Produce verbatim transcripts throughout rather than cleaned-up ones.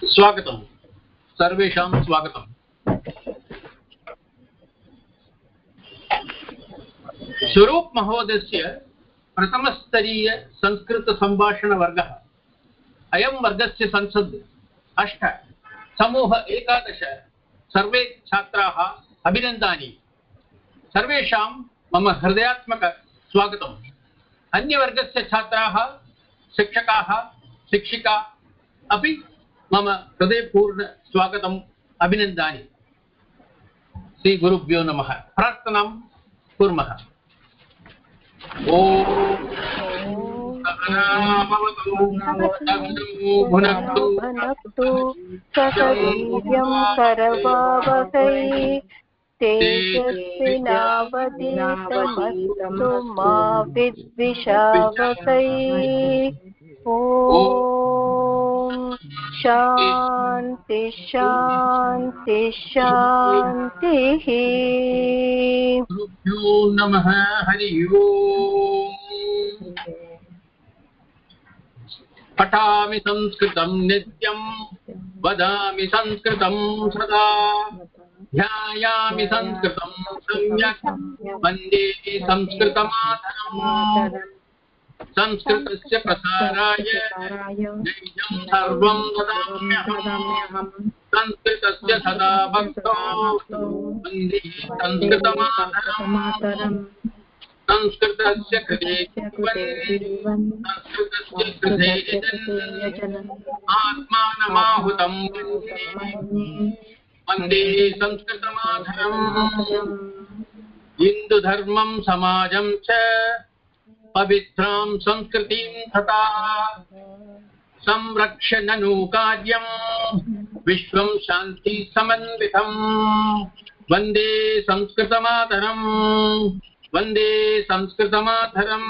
स्वागतं सर्वेषां स्वागतम्। स्वरूप महोदयस्य प्रथमस्तरीय संस्कृत संभाषणवर्गः। अयं वर्गस्य संसद् अष्ट समूह एकादश सर्वे छात्राः अभिनन्दानि। सर्वेषां मम हृदयात्मक स्वागतम्। अन्यवर्गस्य छात्राः शिक्षकाः शिक्षिका अपि मम हृदयपूर्ण स्वागतम् अभिनन्दानि। श्री गुरुभ्यो नमः। प्रार्थनां कुर्मः। ओम भुनक्तु सकवीर्यं करवावहै तेजस्विनावधीतमस्तु मा विद्विषावहै। ओम शांति शांति शांतिः। गुरुभ्यो नमः। हरि ओम। पठामि संस्कृतं नित्यं वदामि संस्कृतं सदा ध्यायामि संस्कृतं सम्यक् वन्दे संस्कृतमातरम्। संस्कृतस्य प्रसाराय नैजं सर्वं ददाम्यहम्। संस्कृतस्य सदा भक्तो वन्दे संस्कृतमातरम्। संस्कृतस्य कृते संस्कृतस्य कृते आत्मानमाहुतं वन्दे संस्कृतमातरम्। हिन्दुधर्मं समाजं च पवित्रां संस्कृतिं तथा संरक्ष्य ननु कार्यं विश्वं शान्ति समन्वितम्। वन्दे संस्कृतमातरम्। वन्दे संस्कृतमातरम्।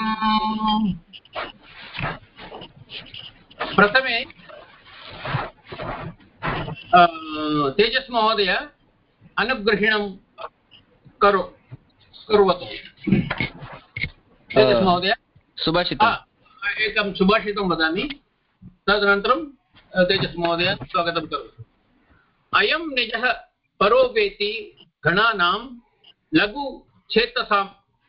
प्रथमे तेजस् महोदय अनुग्रहणं करो करोतु। तेजस् महोदय सुभाषितम् एकं सुभाषितं वदामि, तदनन्तरं तेजस् महोदय स्वागतं करोतु। अयं निजः परो वेति गणानां लघु चेतसाम्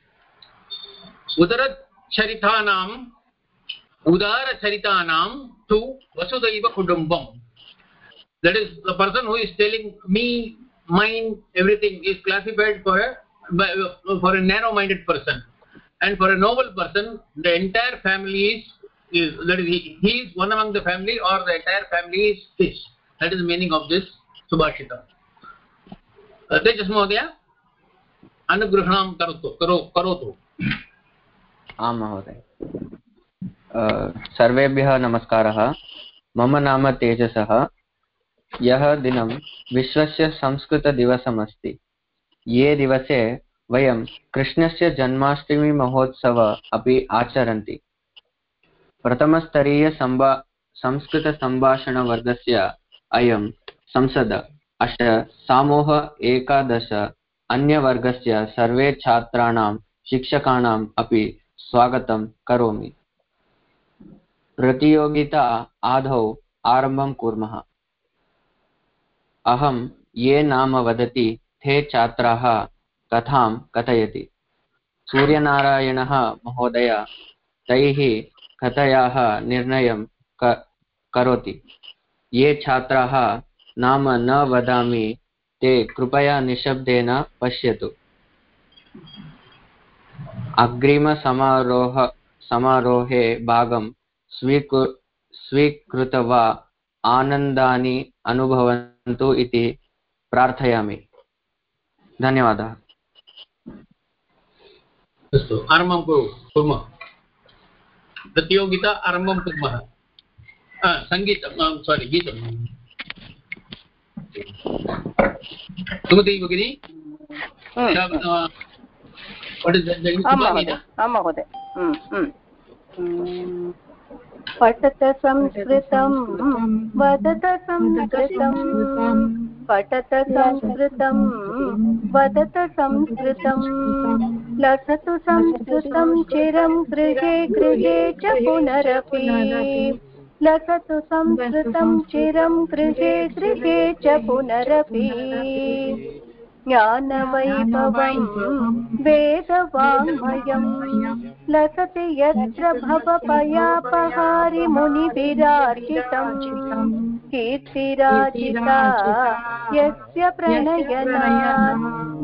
उदरचरितानाम् उदारचरितानां तु वसुधैव कुटुम्बम्. That is, the person who is telling me, mine, everything is classified for a for a narrow-minded person, and for a noble person, the entire family is, is that is, he, he is one among the family, or the entire family is his. That is the meaning of this subhashita. Uh, Tejas Mahodaya, अनुग्रहणं करोतु करो करोतु। आं महोदय। सर्वेभ्यः नमस्कारः। मम नाम तेजसः। यः दिनं विश्वस्य संस्कृतदिवसमस्ति। ये दिवसे वयं कृष्णस्य जन्माष्टमी महोत्सव अपि आचरन्ति। प्रथमस्तरीय संबा संस्कृतसम्भाषणवर्गस्य अयं संसद अष्ट समूह एकादश अन्यवर्गस्य सर्वे छात्राणां शिक्षकाणाम् अपि स्वागतं करोमि। प्रतियोगिता आदौ आरम्भं कुर्मः। अहं ये नाम वदति ते छात्राः कथां कथयति। सूर्यनारायणः महोदय तैः कथायाः निर्णयं करोति। ये छात्राः नाम न वदामि ते कृपया निशब्देन पश्यतु। अग्रिमसमारोह समारोहे भागं स्वीकु स्वीकृत्वा आनन्दानि अनुभवन्तु इति प्रार्थयामि। धन्यवादः। अस्तु, आरम्भं कुर्मः। प्रतियोगिता आरम्भं कुर्मः। सङ्गीतं सारी गीतं सुमति भगिनी। पठत संस्कृतं वदत संस्कृतं पठत संस्कृतं वदत संस्कृतं लसतु संस्कृतं चिरं गृहे गृहे च पुनरपि लसतु संस्कृतं चिरं गृहे गृहे च पुनरपि ज्ञानवैभवं वेदवाङ्मयं लसति यत्र भवपयापहारि मुनिभिरार्चितं कीर्तिराजिता यस्य प्रणयनात्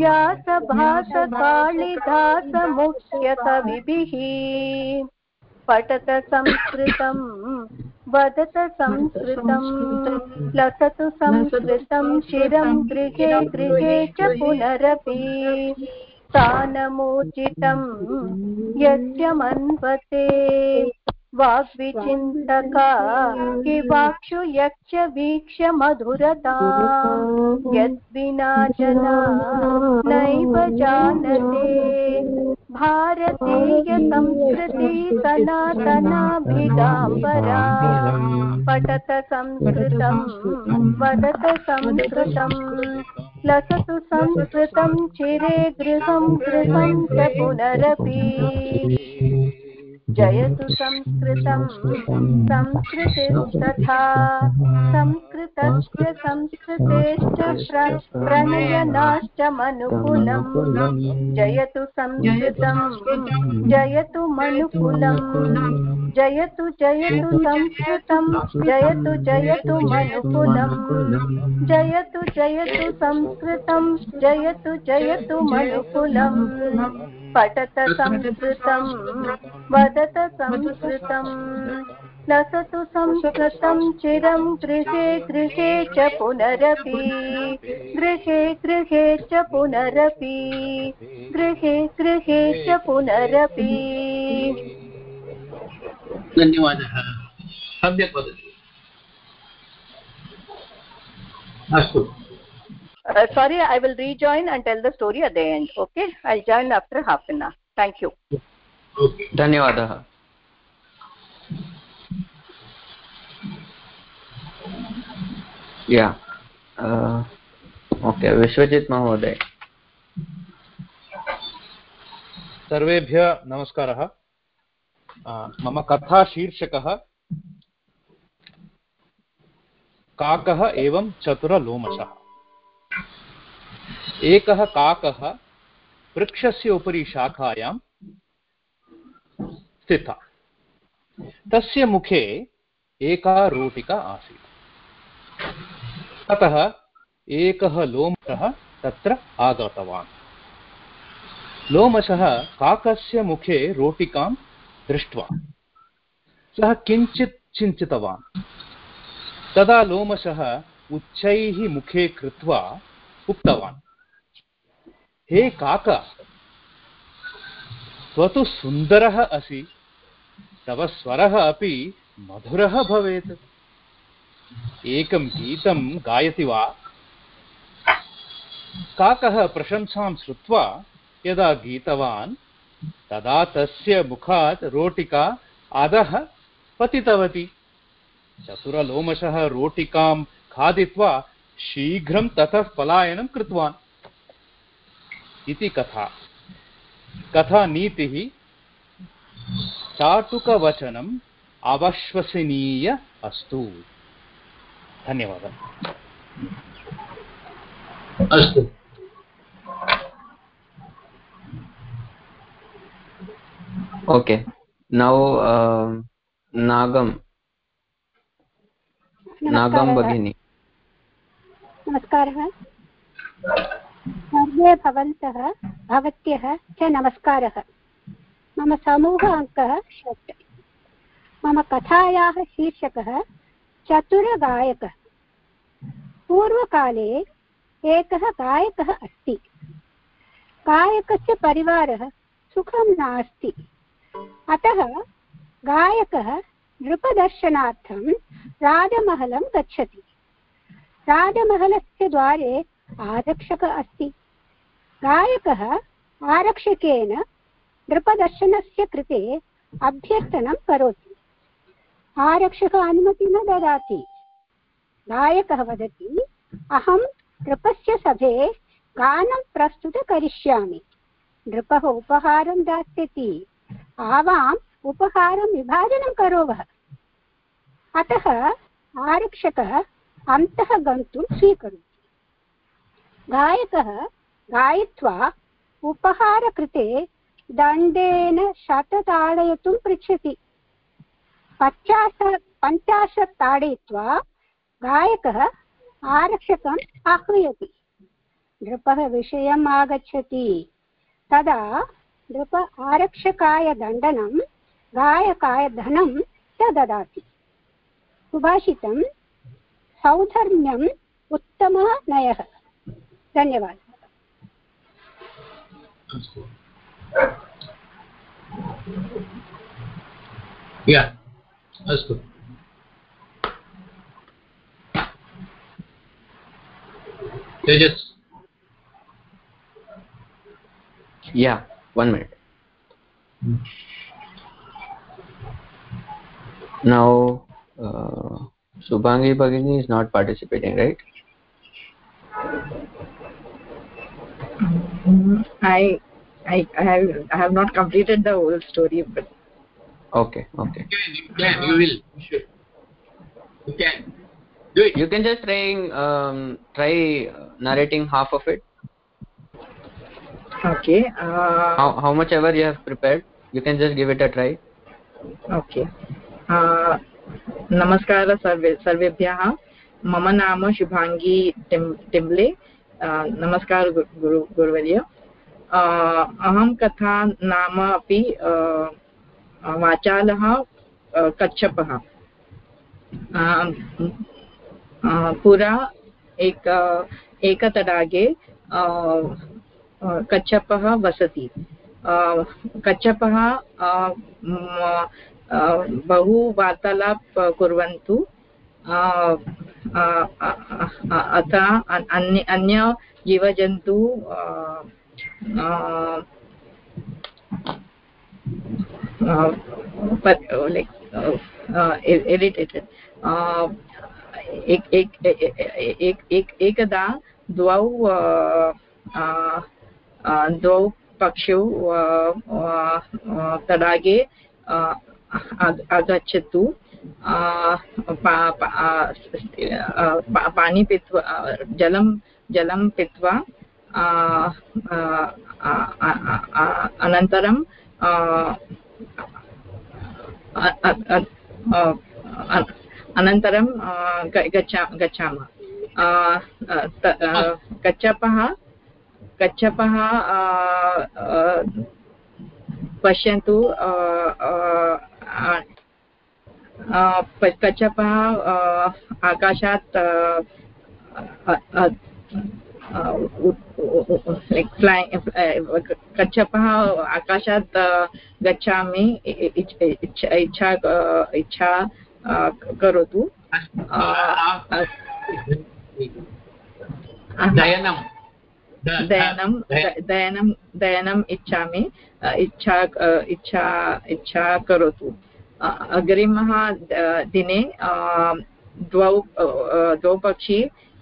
व्यासभासकालिदासमुख्यकविभिः पठत संस्कृतं वदत संस्कृतं लसतु संस्कृतं चिरं गृहे गृहे च पुनरपि स्थानमूर्जितं यस्य मन्वते वाग्विचिन्तका किवाक्षु यक्ष वीक्ष्य मधुरता यद्विना जना नैव जानते भारतीय संस्कृति सनातनाभिगाम्बरा पठत संस्कृतं वदत संस्कृतं लसतु संस्कृतं चिरे गृहं गृहं च पुनरपि जयतु संस्कृतं संस्कृतिस्तथा संस्कृतस्य संस्कृतेश्च प्रणयनाश्च मनुकुलं जयतु संस्कृतं जयतु मनुकुलं जयतु जयतु संस्कृतं जयतु जयतु मनुकुलं जयतु जयतु संस्कृतं जयतु जयतु मनुकुलं पठत संस्कृतं वदत संस्कृतं लसतु संस्कृतं चिरं गृहे गृहे च पुनरपि गृहे गृहे च पुनरपि गृहे गृहे च पुनरपि। धन्यवादः। सम्यक् वदति। अस्तु। Uh, sorry, I will rejoin and tell the story at the end. Okay, I'll join after half an hour. Thank you. Okay. धन्यवादः। या ओके, विश्वजित् महोदय। सर्वेभ्यः नमस्कारः। मम कथा शीर्षकः काकः एवं चतुरलोमशः। एकः काकः वृक्षस्य उपरि शाखायां स्थितः। तस्य मुखे एका रोटिका आसीत्। ततः एकः लोमशः तत्र आगतवान्। लोमशः काकस्य मुखे रोटिकां दृष्ट्वा सः किञ्चित् चिन्तितवान्। तदा लोमशः उच्चैः मुखे कृत्वा उक्तवान्, हे काक, त्वं तु सुन्दरः असि, तव स्वरः अपि मधुरः भवेत्। एकं गीतं गायति वा? काकः प्रशंसां श्रुत्वा यदा गीतवान् तदा तस्य मुखात् रोटिका अधः पतितवती। चतुरलोमशः रोटिकां खादित्वा शीघ्रं ततः पलायनं कृतवान् इति कथा। कथानीतिः: चाटुकवचनम् अविश्वसनीय अस्तु। धन्यवादः। अस्तु। ओके, नौ नागम नागम भगिनी। नमस्कारः। सर्वे भवन्तः भवत्यः च नमस्कारः। मम समूह अङ्कः षट्। मम कथायाः शीर्षकः चतुरगायकः। पूर्वकाले एकः गायकः अस्ति। गायकस्य परिवारः सुखं नास्ति। अतः गायकः नृपदर्शनार्थं राजमहलं गच्छति। राजमहलस्य द्वारे आरक्षकः अस्ति। गायकः आरक्षकेन नृपदर्शनस्य कृते अभ्यर्थनं करोति। आरक्षकः अनुमतिं न ददाति। गायकः वदति, अहं नृपस्य सभे गानं प्रस्तुतं करिष्यामि। नृपः उपहारं दास्यति। आवाम् उपहारं विभाजनं करोवः। अतः आरक्षकः अन्तः गन्तुं स्वीकरोति। गायकः गायित्वा उपहारकृते दण्डेन शतताडयितुं पृच्छति। पञ्चाशत् पञ्चाशत् ताडयित्वा गायकः आरक्षकम् आह्वयति। नृपः विषयम् आगच्छति। तदा नृप आरक्षकाय दण्डनं गायकाय धनं च ददाति। सुभाषितं सौधर्म्यम् उत्तमः नयः। धन्यवादः। Yeah, that's good. Tejas. Yeah, one minute. Now, uh, Subhangi Bhagini is not participating, right? I, I, I have, I have not completed the whole story, but. Okay, okay. You can, you will, you should. You can do it. You can just try, um, try narrating half of it. Okay. Uh, how how much ever you have prepared, you can just give it a try. Okay. Uh, नमस्कार सर्वे सर्वेभ्यः। मम नाम शुभांगी टिम्बले। नमस्कार गुरु गुरुवर्य। अहं कथा नाम अपि वाचालः कच्छपः। पुरा एक एकतडागे कच्छपः वसति। कच्छपः बहु वार्तालाप कुर्वन्तु। अतः अन्य अन्य जीवजन्तु इरिटेटेड। एक एक एक एक एकदा द्वौ द्वौ पक्षौ तडागे आगच्छतु। पानी पीत्वा जलं जलं पीत्वा अनन्तरं अनन्तरं गच्छा गच्छामः। कच्छपः कच्छपः पश्यन्तु। कच्छपः आकाशात् कच्छपः आकाशात् गच्छामि इच्छा इच्छा करोतु। दयनं दयनं दयनं दयनम् इच्छामि इच्छा इच्छा इच्छा करोतु। अग्रिमः दिने द्वौ द्वौ पक्षी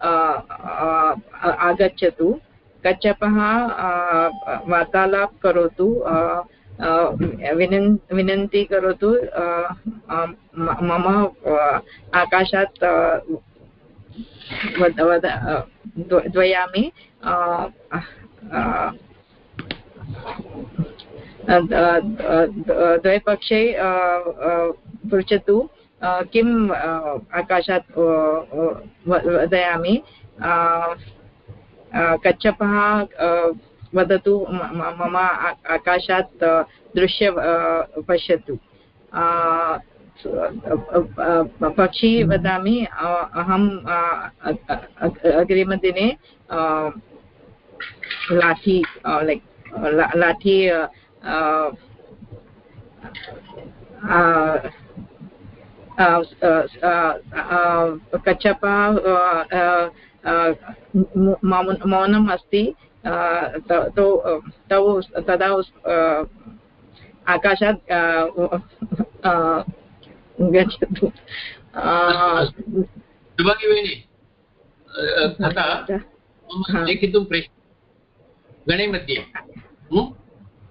आगच्छतु। कच्छपः वार्तालाप करोतु। विनन् विनन्ति करोतु मम आकाशात् वद वद द्वयामि। द्वे पक्षे पृच्छतु किम् आकाशात् वदामि। कच्छपः वदतु मम आकाशात् दृश्य पश्यतु। पक्षी वदामि अहं अग्रिमदिने लाठी लैक् लाठी कच्छपः मौनम् अस्ति। तौ तदा आकाशात् गच्छतु। लेखितुं प्रेष गणे मध्ये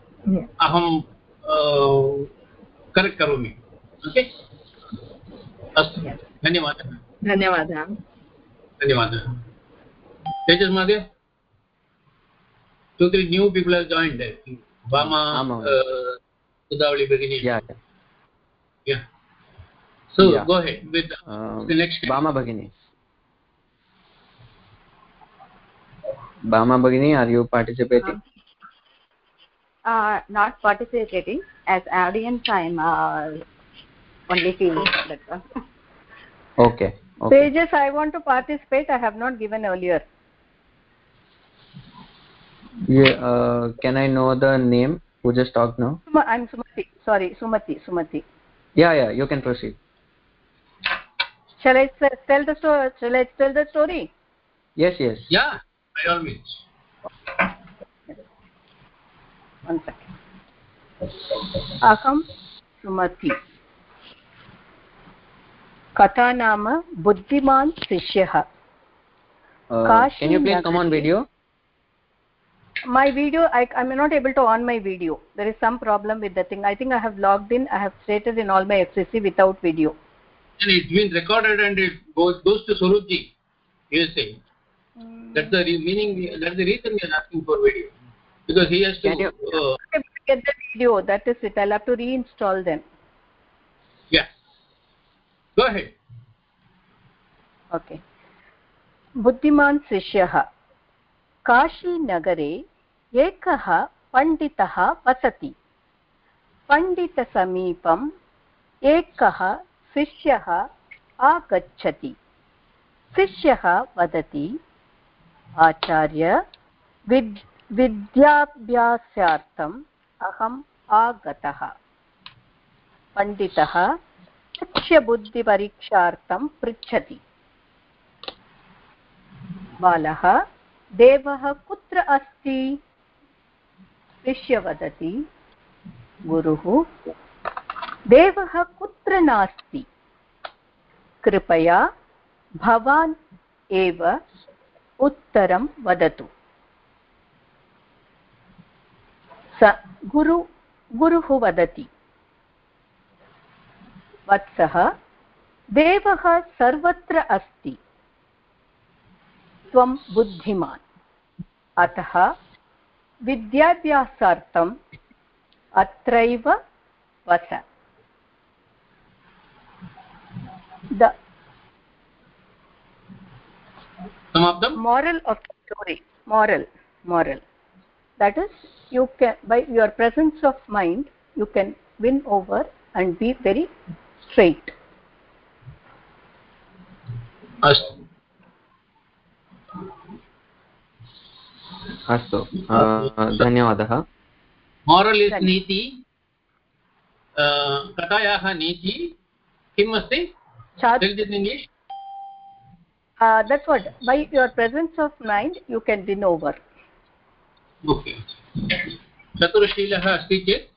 अहं करेक्ट् करोमि। ओके अस्तु धन्यवादः धन्यवादः धन्यवादः तेजस् महोदय two three new people have joined Bama Sudhavali Begini yeah yeah so yeah. go ahead with um, the next Bama Bhagini Bama Bhagini are you participating? Uh, not participating as audience. I'm uh, only feeling that one. Okay. Okay. Pages, I want to participate. I have not given earlier. Yeah. Uh, can I know the name? Who just talked now? Suma, I'm Sumati. Sorry, Sumati. Sumati. Yeah, yeah. You can proceed. Shall I tell the story? Shall I tell the story? Yes, yes. Yeah, by all means. One second. Aham Sumati. कथा नाम बुद्धिमान् शिष्यः. Can you please come on video? My video, I am not able to on my video. There is some problem with the thing. I think I have logged in. I have stated in all my F C C without video. And it's been recorded and it goes, goes to Surupji. He is saying. Mm. That's the re meaning. That's the reason we are asking for video, because he has to. Can you uh, get the video? That is it. I'll have to reinstall them. Yeah. Go ahead. Okay. बुद्धिमान् शिष्यः. काशीनगरे एकः पण्डितः वसति. पण्डितसमीपम् एकः शिष्यः आगच्छति. शिष्यः वदति, आचार्य, विद् विद्याभ्यासार्थम् अहम् आगतः. पण्डितः शिष्यबुद्धिपरीक्षार्थं पृच्छति. बालः, देवः कुत्र अस्ति? शिष्य वदति, गुरुः, देवः कुत्र नास्ति. कृपया भवान् एव उत्तरं वदतु. स गुरु गुरुः वदति, वत्सः, देवः सर्वत्र अस्ति. त्वं बुद्धिमान्, अतः विद्याभ्यासार्थम् अत्रैव वस. The moral of the story, moral, moral. That is, you can, by your presence of mind, you can win over and be very straight. Astu. अस्तु धन्यवादः. मोरल् इस् नीति. कथायाः नीति किम् अस्ति? Tell this in English. Uh, that's what, by your presence of mind you can win over. Okay. चतुरशीलः अस्ति चेत्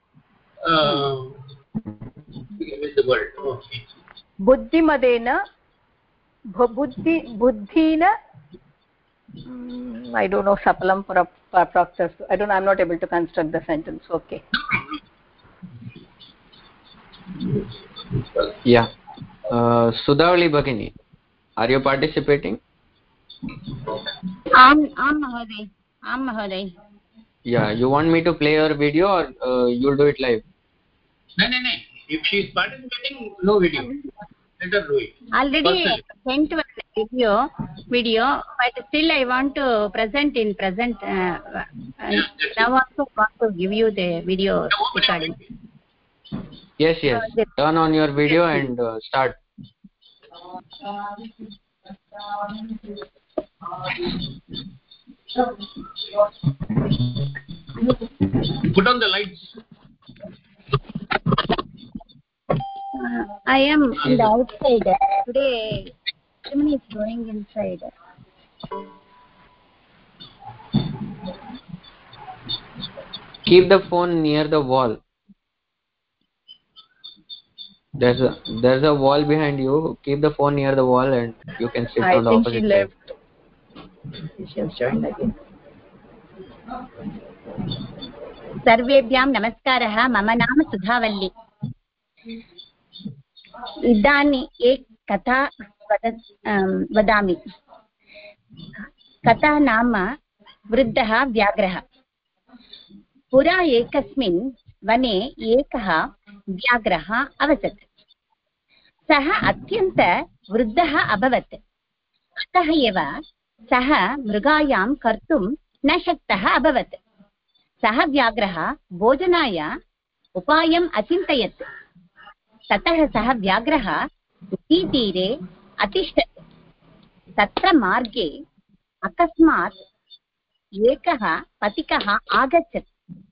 with the word. Okay. बुद्धिमदेन बुद्धि बुद्धीन I don't know sapalam proctus. I don't I'm not able to construct the sentence. Okay. Yeah. Uh, Sudhavali Bhagini, are you participating? Am am Mahoday. Am Mahoday. Yeah, you want me to play your video or uh, you'll do it live? No, no, no. If she is participating, no video. Let her do it. Already sent a video, video, but still I want to present in present. Uh, yeah, now also want to give you the video recording. Yes, yes. Turn on your video and uh, start. Put on the lights. Uh, I am in the outside. Today, Germany is going inside. Keep the phone near the wall. There's a there's a wall behind you. Keep the phone near the wall and you can sit I on the opposite side. side. She has joined again. सर्वेभ्यां नमस्कारः. मम नाम सुधावल्ली. इदानीम् एक कथा वद वदामि कथा नाम वृद्धः व्याघ्रः पुरा एकस्मिन् वने एकः व्याघ्रः अवसत् सः अत्यन्त वृद्धः अभवत् अतः एव सः मृगायां कर्तुं न शक्तः अभवत् सः व्याघ्रः भोजनाय उपायम् अचिन्तयत् ततः सः व्याघ्रः नदीतीरे अतिष्ठत् तत्र मार्गे अकस्मात् एकः पथिकः आगच्छत्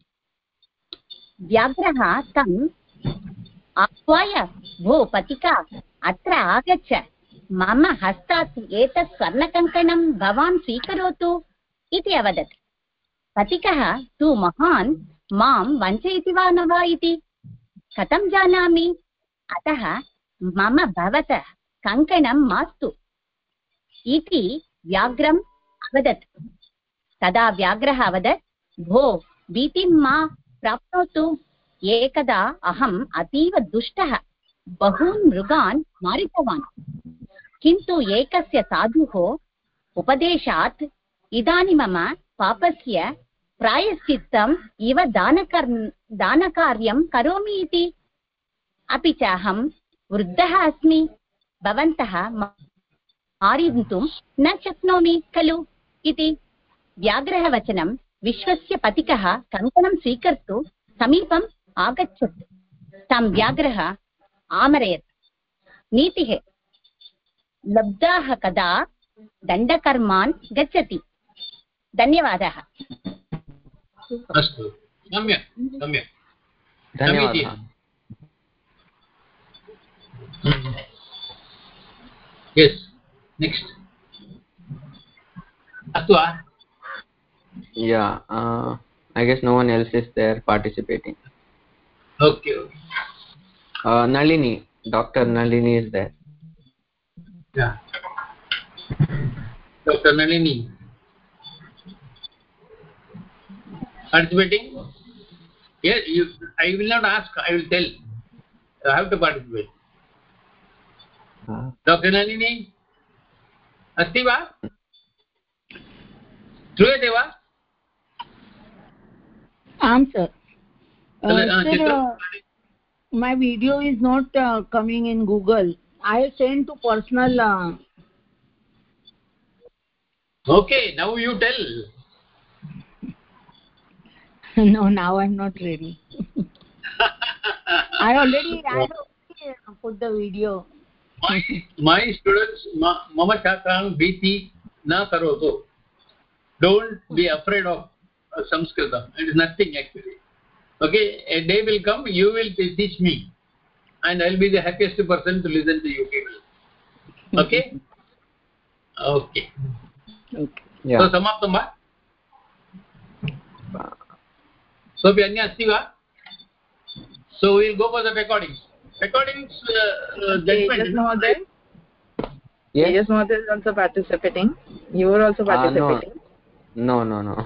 व्याघ्रः तम् आह्वय भो पथिका अत्र आगच्छ मम हस्तात् एतत् स्वर्णकङ्कणं भवान् स्वीकरोतु इति अवदत् पथिकः तु महान् मां वञ्चयति वा न वा इति कथं जानामि अतः मम भवतः कङ्कणं मास्तु इति व्याघ्रम् अवदत् तदा व्याघ्रः अवदत् भो भीतिं मा प्राप्नोतु एकदा अहम् अतीव दुष्टः बहून् मृगान् मारितवान् किन्तु एकस्य साधुः उपदेशात् इदानीं मम पापस्य प्रायश्चित्तम् इव दानकर् दानकार्यं करोमि इति अपि च अहं वृद्धः अस्मि भवन्तः मारयितुं न शक्नोमि खलु इति व्याघ्रः वचनं विश्वस्य पथिकः कङ्कणं स्वीकर्तुं समीपम् आगच्छत् तं व्याघ्रः आमरयत् नीतिः लब्धाः कदा दण्डकर्मान् गच्छति धन्यवादः अस्तु सम्यक् सम्यक् धन्यवादः यस् नेक्स्ट् अस्तु वा yeah uh, I guess no one else is there participating. Okay, okay. uh, Nalini, Dr. Nalini is there. Yeah, Dr. Nalini participating. Yes, you, I will not ask, I will tell. I have to participate. uh, Dr. Nalini अस्ति वा श्रूयते वा आम sir Uh, sir uh, my video is not uh, coming in Google. I have sent to personal uh, okay, now you tell. no, now I'm not ready. I already I already put the video. my, my students ma, mama shakran bhiti na karotu. Don't be afraid of uh, Sanskritam. It is nothing actually. Okay, a day will come, you will teach me, and I'll be the happiest person to listen to you people. Okay. Okay. Okay. yeah So samaptam va. So bhi anya asti va. So we'll go for the recordings. Recordings uh, uh, judgment. Tejas Mahoday? yes Tejas Mahoday is also participating. You are also participating. uh, no no no no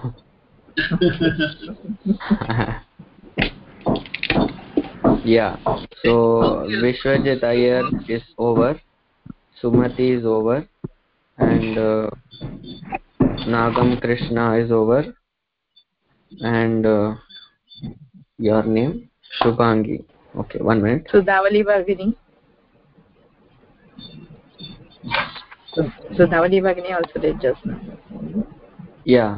yeah so Vishwajit Iyer is over, Sumati is over, and uh, Nagam Krishna is over, and uh, your name Shubhangi. Okay, one minute. Sudhavali Bhagini. So, Sudhavali Bhagini also did just now. yeah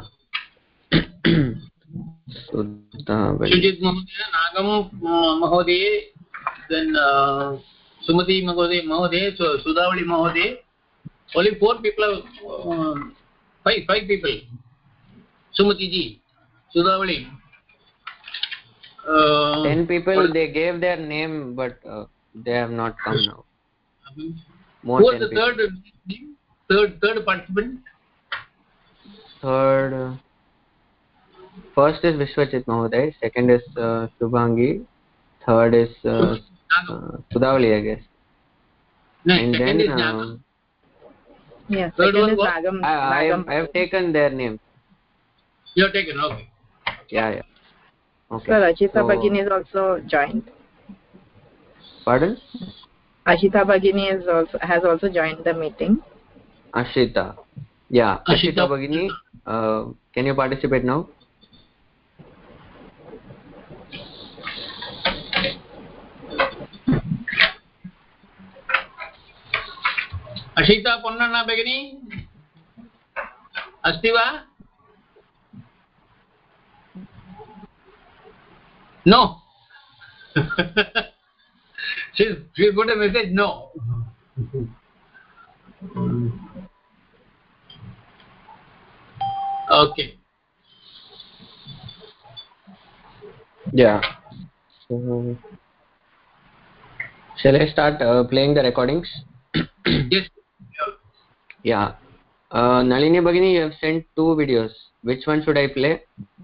Sudhavali. Shujit Mahoday, Nagam Mahoday, then uh, Sumati Mahoday, Mahoday, so Sudhavali Mahoday. Only four people, are, uh, five, five people. Sumati ji, Sudhavali. Uh, ten people they gave their name, but uh, they have not come now. More who was ten the people. third name? Third, third participant? Third, uh, first is Vishwajit Mahoday, second is uh, Shubhangi, third is uh, uh, Sudhavali, I guess. No, And second then is Nagam. uh, Yeah, Third second one is was- Nagam. I, I, Nagam. have, I have taken their names. You have taken, okay. Yeah, yeah. Okay. So Rajita So, Bhagini is also joined. pardon? Ashita Bhagini is also has also joined the meeting. Ashita. Yeah, Ashita, Ashita Bhagini, uh, can you participate now? Ashita Ponnana Bhagini? Asti va? No. she's she put a message no. Okay. Yeah. So, shall I start uh, playing the recordings? Yes. Yeah. Uh, Nalini Bhagini, you have sent two videos. Which one should I play?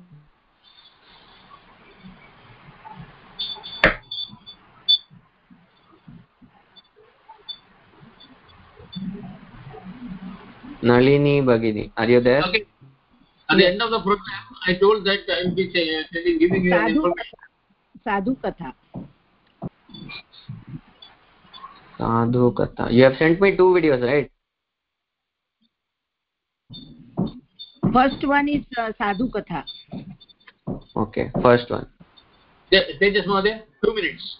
Nalini Bhagini, are you there? Okay. At the end of the program, I told that I will be saying, giving you Sadhu information. Sadhu Katha. Sadhu Katha. You have sent me two videos, right? First one is uh, Sadhu Katha. Okay, first one. Tejas Mahoday, two minutes.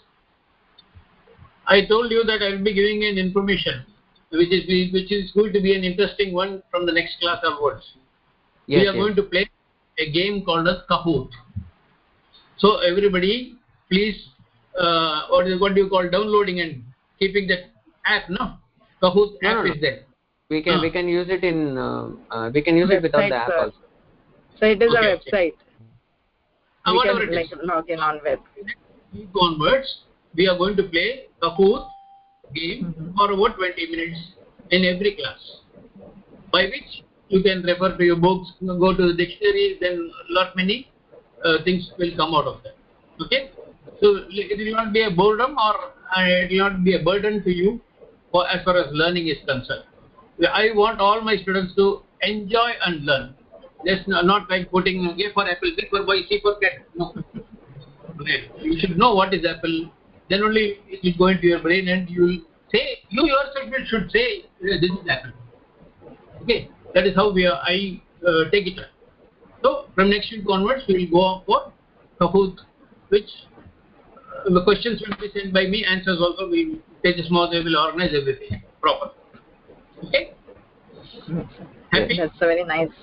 I told you that I will be giving an information, which is which is going to be an interesting one from the next class onwards. Yes, we are yes. going to play a game called as Kahoot. So everybody, please, uh, what, is, what do you call downloading and keeping that app? No, Kahoot no, app no, no. is there. We can uh. we can use it in uh, uh, we can use website, it without the app sir. also. So it is okay, a website. Okay. Uh, we whatever can it like is. log in on web. Onwards, we are going to play Kahoot game mm-hmm. for about twenty minutes in every class, by which you can refer to your books, go to the dictionary, then lot many uh, things will come out of that. Okay, so it will not be a boredom or uh, it will not be a burden to you for, as far as learning is concerned. I want all my students to enjoy and learn. Just not like putting A for apple, B for boy, C for cat. No. You should know what is apple. Then only it will go into your brain and you will say, you yourself should say, this is apple. Okay, that is how we are, I uh, take it. So from next week onwards, we will go for Kahoot, which uh, the questions will be sent by me, answers also we Tejas Mahoday will organize everything proper. Okay? Happy? That's a very nice.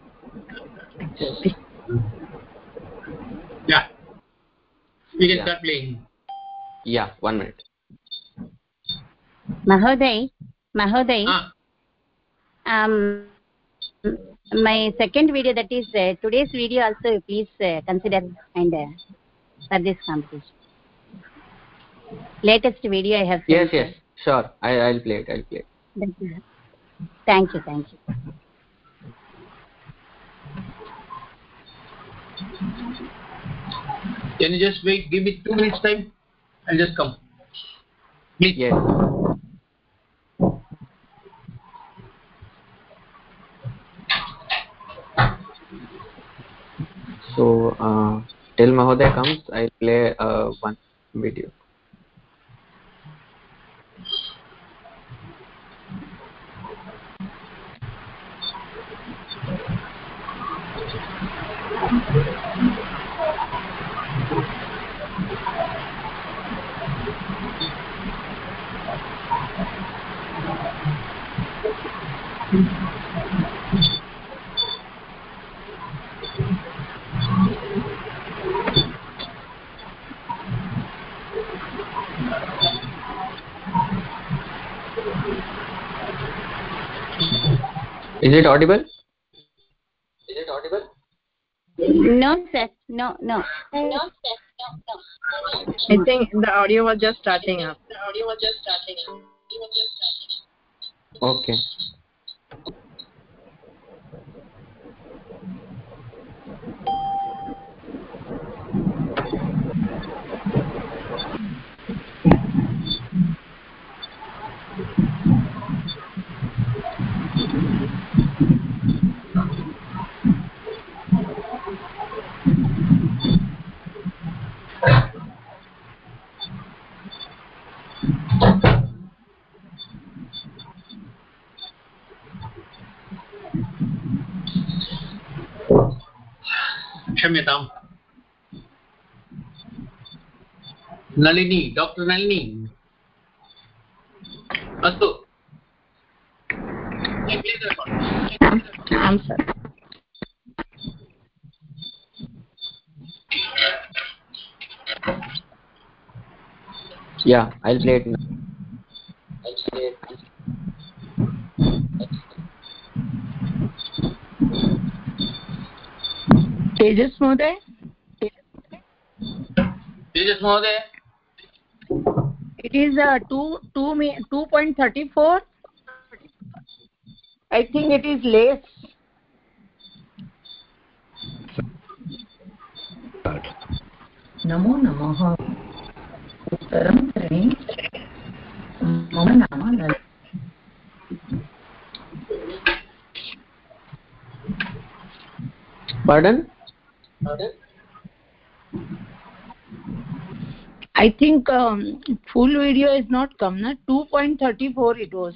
Yeah. We can yeah. start playing. Yeah, one minute. Mahoday, Mahoday. Ah. Um, my second video, that is uh, today's video, also please uh, consider and uh, for this competition. Latest video I have yes sent. yes sure I, I'll play it I'll play it. Thank you, thank you. Can you just wait, give me two minutes time? I'll just come. Please. Yes. So uh, till Mahoday comes, I'll play uh, one video. Is it audible? Is it audible? No, sir. No, no. No, sir. No, no. I think the audio was just starting up. The audio was just starting up. Okay. क्षम्यताम् Nalini doctor Nalini अस्तु आम् sir Yeah, I'll play it now. I'll play it. Tejas Mohoday? Tejas Mohoday? It is uh, two, two, two point three four. I think it is less. Namo Namaha. Uttaram Kare. Mama Nama. Pardon? Pardon? I think um, full video is not come, na? two point three four it was.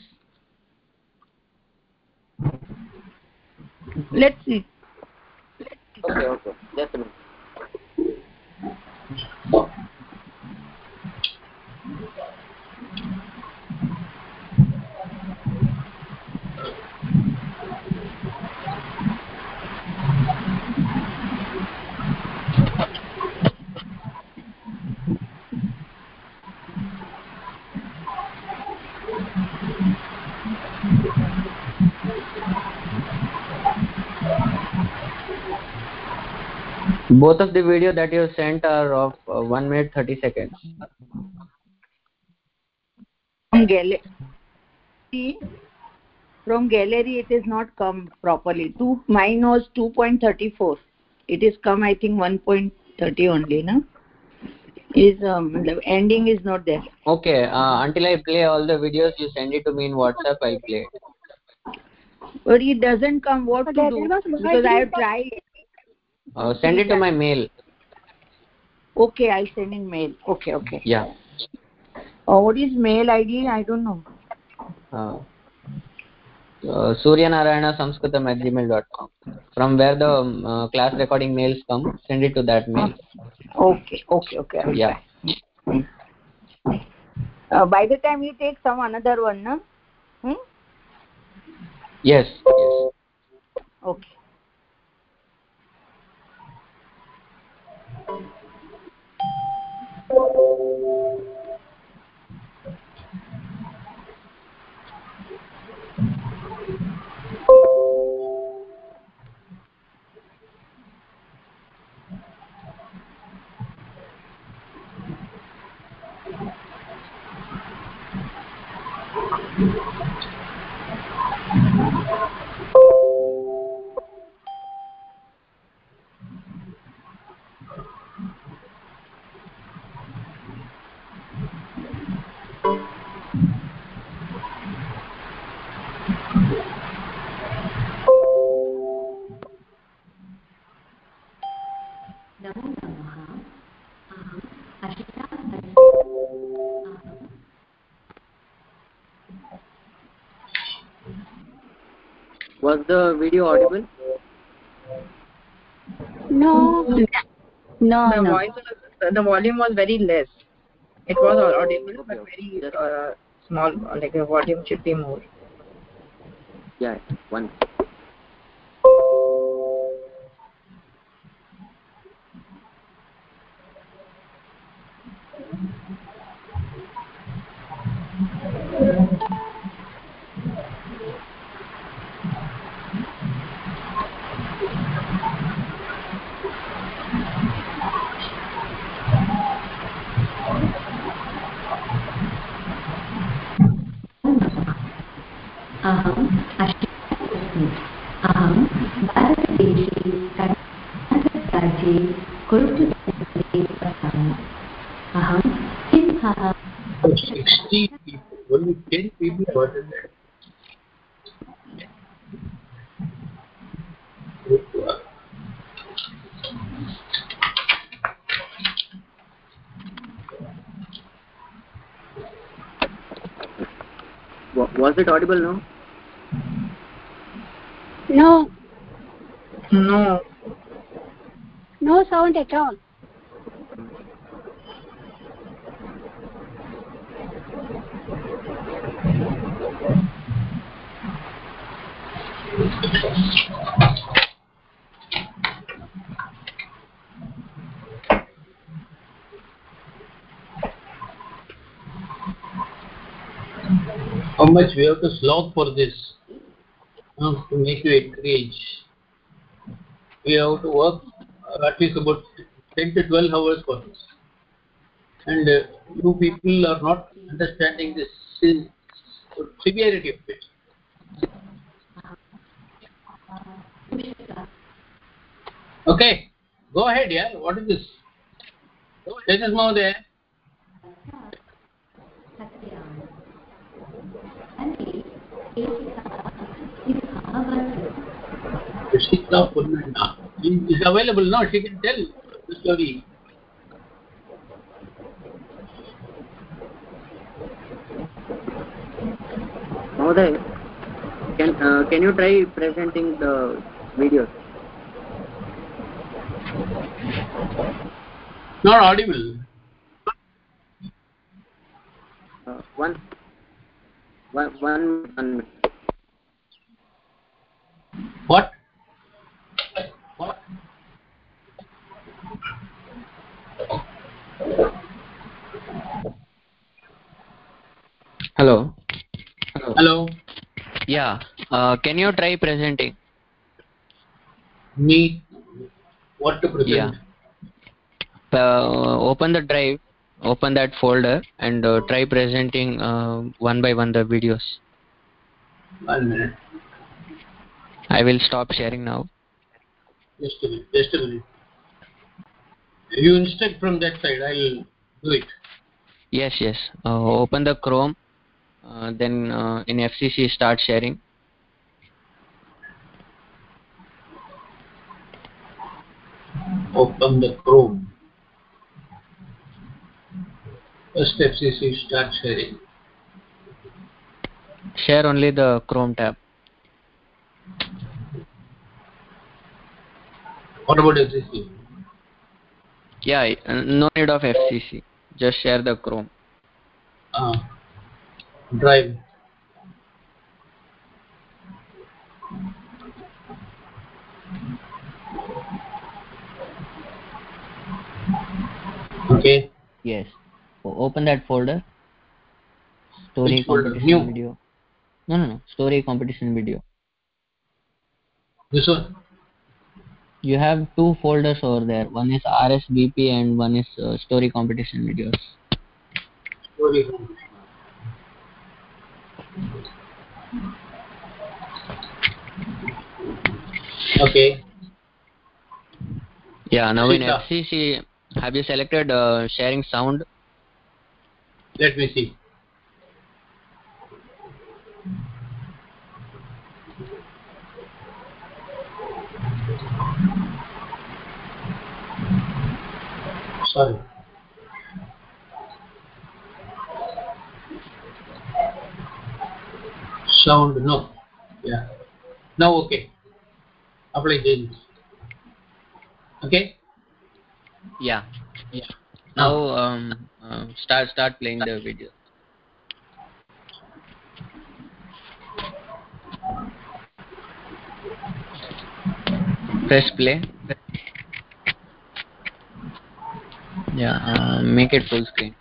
Let's see. Okay, okay. Just a minute. Both of the video that you sent are of uh, one minute thirty seconds. From gallery, from gallery it is not come properly. Two, mine was two point three four. It is come, I think, one point three only, no? Is um, the ending is not there. Okay, uh, until I play all the videos, you send it to me in WhatsApp. I'll play it. But it doesn't come. What to do? Because I have tried. Uh, send it to my mail. Okay, I'll send in mail. Okay, okay. Yeah. Uh, what is mail I D? I don't know. Uh, uh, suryanarayana samskritam at gmail dot com. From where the um, uh, class recording mails come, send it to that mail. Okay, okay, okay. I will yeah. try. Uh, by the time you take some another one, no? Hmm? Yes. Yes. Okay. Was the video audible? No. No, the no. voice was, the volume was very less. It was audible, okay, but okay. very uh, small. Like the volume should be more. Yeah, one. अहम् अस्मि अहं भारतदेशे कर्णाटकराज्ये कुरुक्षेत्रे वसामि अहं सिंहः sixty people, only ten people have attended. Was it audible now? No. No. No sound at all. How much we have to slog for this, uh, to make you encourage. We have to work uh, at least about ten to twelve hours for this. And uh, you people are not understanding the se- severity of it. Okay, go ahead, yeah. What is this? This is more there. Shikha Purnanda is available now. She can tell the story. Mahoday, can uh, can you try presenting the videos? Not audible. Uh, one, one, one, one. What? What? Hello. Hello. Hello. Yeah. Uh, can you try presenting? Me. What to present? Yeah. Uh, open the drive. Open that folder and uh, try presenting uh, one by one the videos. One minute. I will stop sharing now. Just a minute. Just a minute. You instruct from that side. I'll do it. Yes, yes. Uh, open the Chrome. Uh, then uh, in F C C start sharing. Open the Chrome. First F C C start sharing. Share only the Chrome tab. What about F C C? Yeah, no need of F C C. Just share the Chrome. Uh, drive. Okay. Yes. Open that folder. Story Which folder? competition New. video. No, no, no. Story competition video. This one. You have two folders over there. One is R S B P and one is uh, story competition videos. Story competition. Okay. Yeah, now in Shikha. F C C, have you selected uh, sharing sound? Let me see. Sorry. Sound, no. Yeah. Now okay. Apply changes. Okay? Yeah. Yeah. Now Now. um, uh, start start playing the video. Press play. Yeah, uh, make it full screen.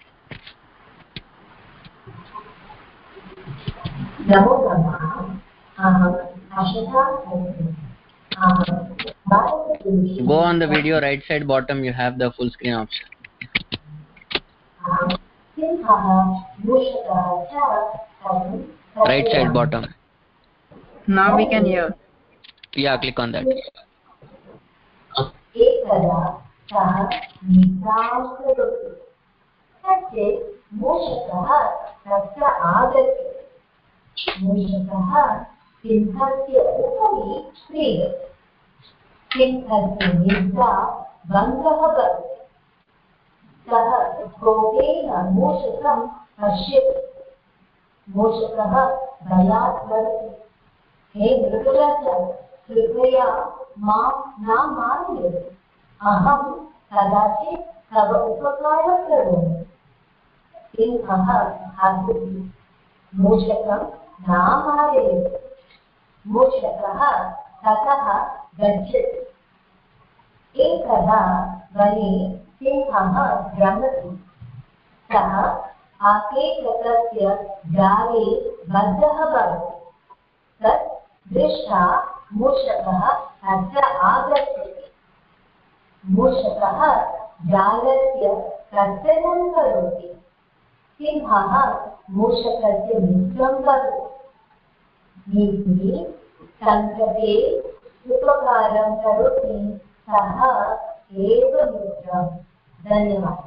Go on the video right side bottom, you have the full screen option. Right side bottom. Now we can hear. Yeah, click on that. सः कोपेन मूषकं पश्यति मूषकः भयात् वदति हे मृगराज कृपया मां न मारयतु अहं कदाचित् तव उपकारं करोमि। सिंहः हसति। मूषकं नामारयति। मूषकः ततः गच्छति। एकदा वने सिंहः भ्रमति। सः आकेकस्य जाले बद्धः भवति। तत् दृष्ट्वा मूषकः अत्र आगच्छति। मूषकः जालस्य कर्तनं करोति। सिंहः मूषकस्य मित्रं भवति। नीतिः सङ्कटे उपकारं करोति सः एव मित्रं। धन्यवादः।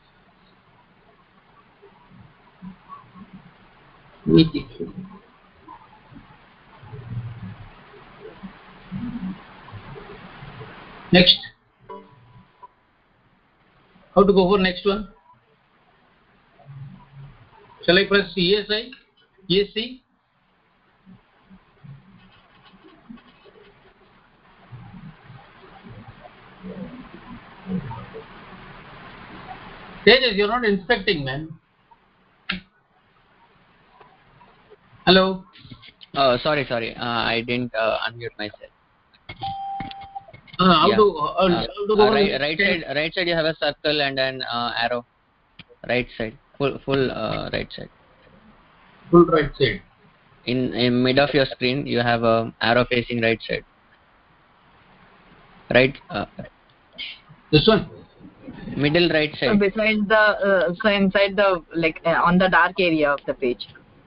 Next. How to go for next one? Shall I press E S I? E S C? Tejas, you're not inspecting, man. Hello? Oh, sorry, sorry. Uh, I didn't uh, unmute myself. Uh, how yeah. to, uh, uh, how to go uh, right, right side, right side you have a circle and an uh, arrow. Right side, full, full uh, right side. Full right side. In in mid of your screen, you have a arrow facing right side. Right. Uh, this one. Middle right side. So beside the, uh, so inside the like uh, on the dark area of the page.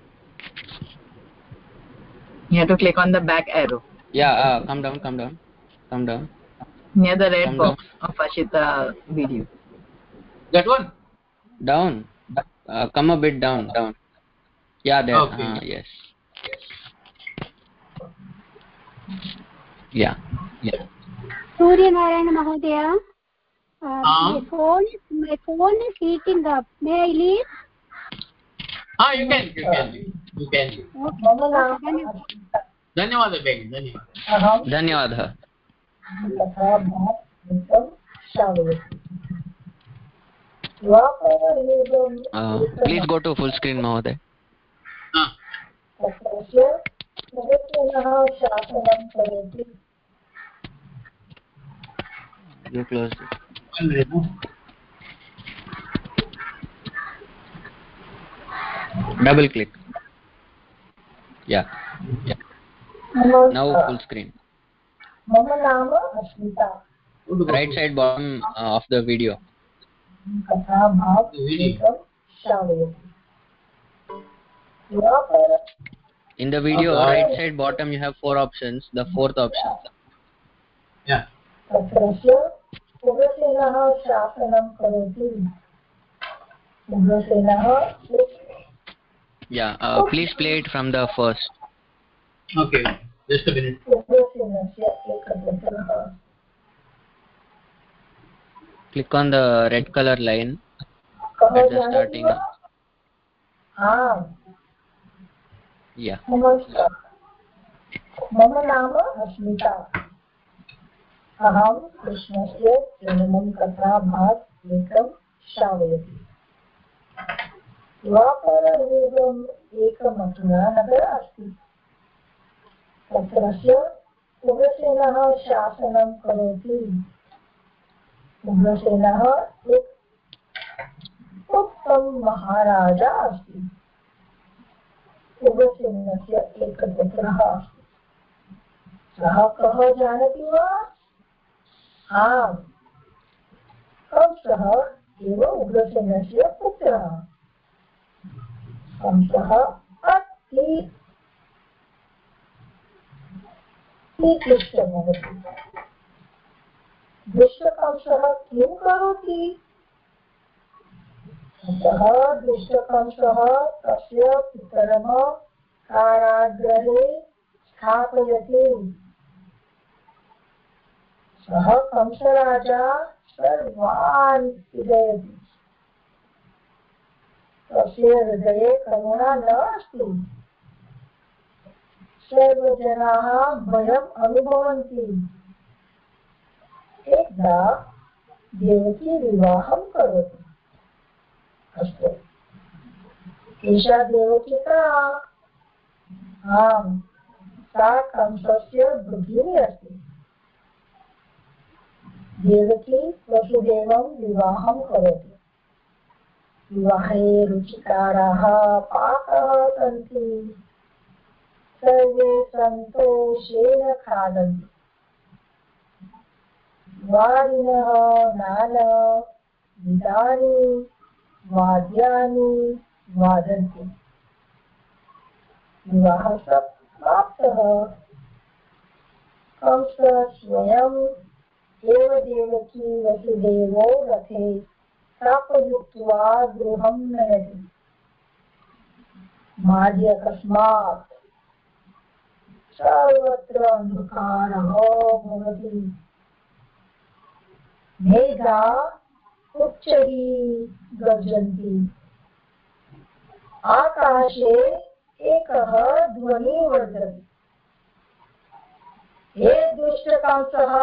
You have to click on the back arrow. Yeah. Uh, come down. Come down. Come down. Near the red come box down. of Ashita video. That one? Down. Uh, come a bit down. Down. Yeah, there. Okay. Uh, yes. Yeah. Yeah. Suryanarayan Mahodaya, uh, uh. my phone, my phone is heating up. May I leave? Ah, you can. You can. You can. Okay. धन्यवाद बेगि धन्यवाद धन्यवादः please go to full screen महोदय you close it. Double click. Yeah. Yeah. Now full screen. Right side bottom uh, of the video. In the video, right side bottom, you have four options. The fourth option. Yeah. Yeah. Uh, please play it from the first. Okay. Just a minute. Click on the red color line at the starting. Yeah. मम नाम अस्मिता अहं कृष्णस्य जन्मं कथाभागम् एकं श्रावयति द्वापरयुगम् एकमथुरा नगर अस्ति तत्रस्य उग्रसेनः शासनं करोति उग्रसेनः एक उत्तम महाराजा अस्ति उग्रसेनस्य एकः पुत्रः अस्ति सः कः जानाति वा आम् कंसः एव उग्रसेनस्य पुत्रः कंसः अति दुष्टः भवति दुष्टकंसः किं करोति अतः दुष्टकंसः तस्य पुत्रः कारागृहे स्थापयति सः कंसराजा सर्वान् पीडयति तस्य हृदये करुणा न अस्ति सर्वजनाः भयम् अनुभवन्ति एकदा देवकी विवाहं करोति। अस्तु, एषा देवकी का? आम्, सा कंसस्य भगिनी अस्ति। देवकी वसुदेवं विवाहं करोति। विवाहे रुचिकाराः पाकाः सन्ति। सर्वे सन्तोषेण खादन्ति। वादिनः नानाविधानि वाद्यानि वादन्ति। विवाहः समाप्तः। कंस स्वयं एव देवकी वसुदेवो रथे चापयुक्त्वा गृहं नयति। मार्गे अकस्मात् सर्वत्र अन्धकारः भवति। मेघा उच्चैः गर्जन्ति। आकाशे एकः ध्वनिः वर्धते। हे दुष्टकंसः,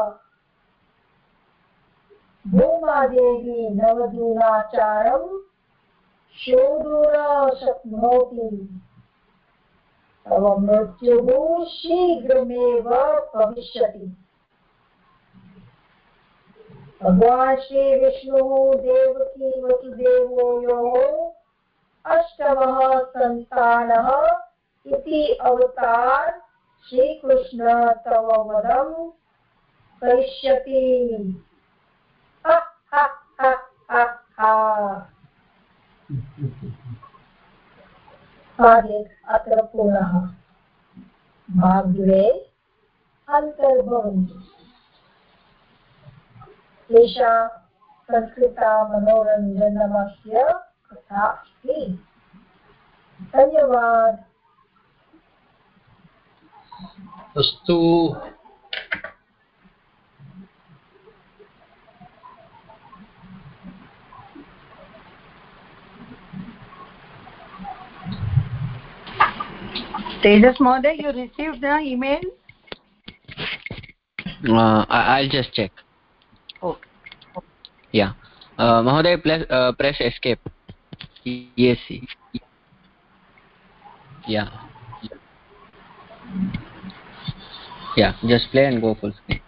भूमादेवी नवदूनाचारं शोधुं न शक्नोति। तव मृत्युः शीघ्रमेव भविष्यति। भगवान् श्री विष्णुः देवकी वसुदेवयोः अष्टमः सन्तानः इति अवतार श्रीकृष्ण तव वधं करिष्यति। हा हा हा हा हा। आगे अत्र पुनः भागद्वये अन्तर्भवन्ति। एषा संस्कृता मनोरञ्जनमस्य कथा अस्ति। धन्यवाद। अस्तु। Tejas Mohoday, you received the email? Uh, I- I'll just check. Okay. Yeah. Uh, Mahoday, press, uh, press escape. Yes. Yeah. Yeah. Just play and go full screen.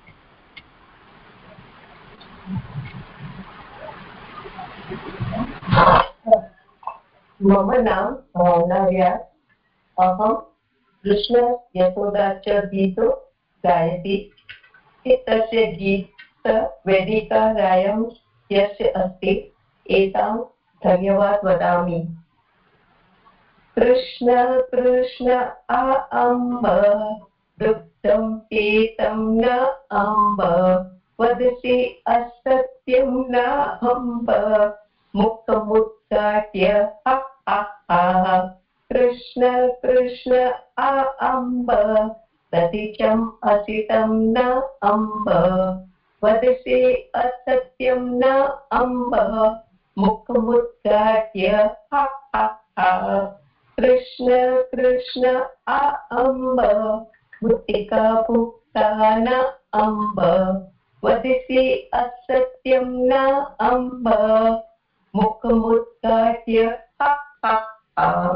मम नाम भावना व्यास। अहं कृष्ण यशोदा च गीतो गायति। तस्य गीत वेदिका रायं यस्य अस्ति एतां धन्यवाद वदामि। कृष्ण कृष्ण आ अम्ब दुग्धं पीतं न अम्ब वदसि असत्यं न अम्ब मुखमुद्घाट्य हा हा हा। कृष्ण कृष्ण आ अम्ब सतीचं असितं न अम्ब वदसि असत्यं न अम्ब मुखमुद्घाट्य हा हा हा। कृष्ण कृष्ण आ अम्ब मृत्तिका भुक्ता न अम्ब वदसि असत्यं न अम्ब मुखमुद्घाट्य हा हा हा।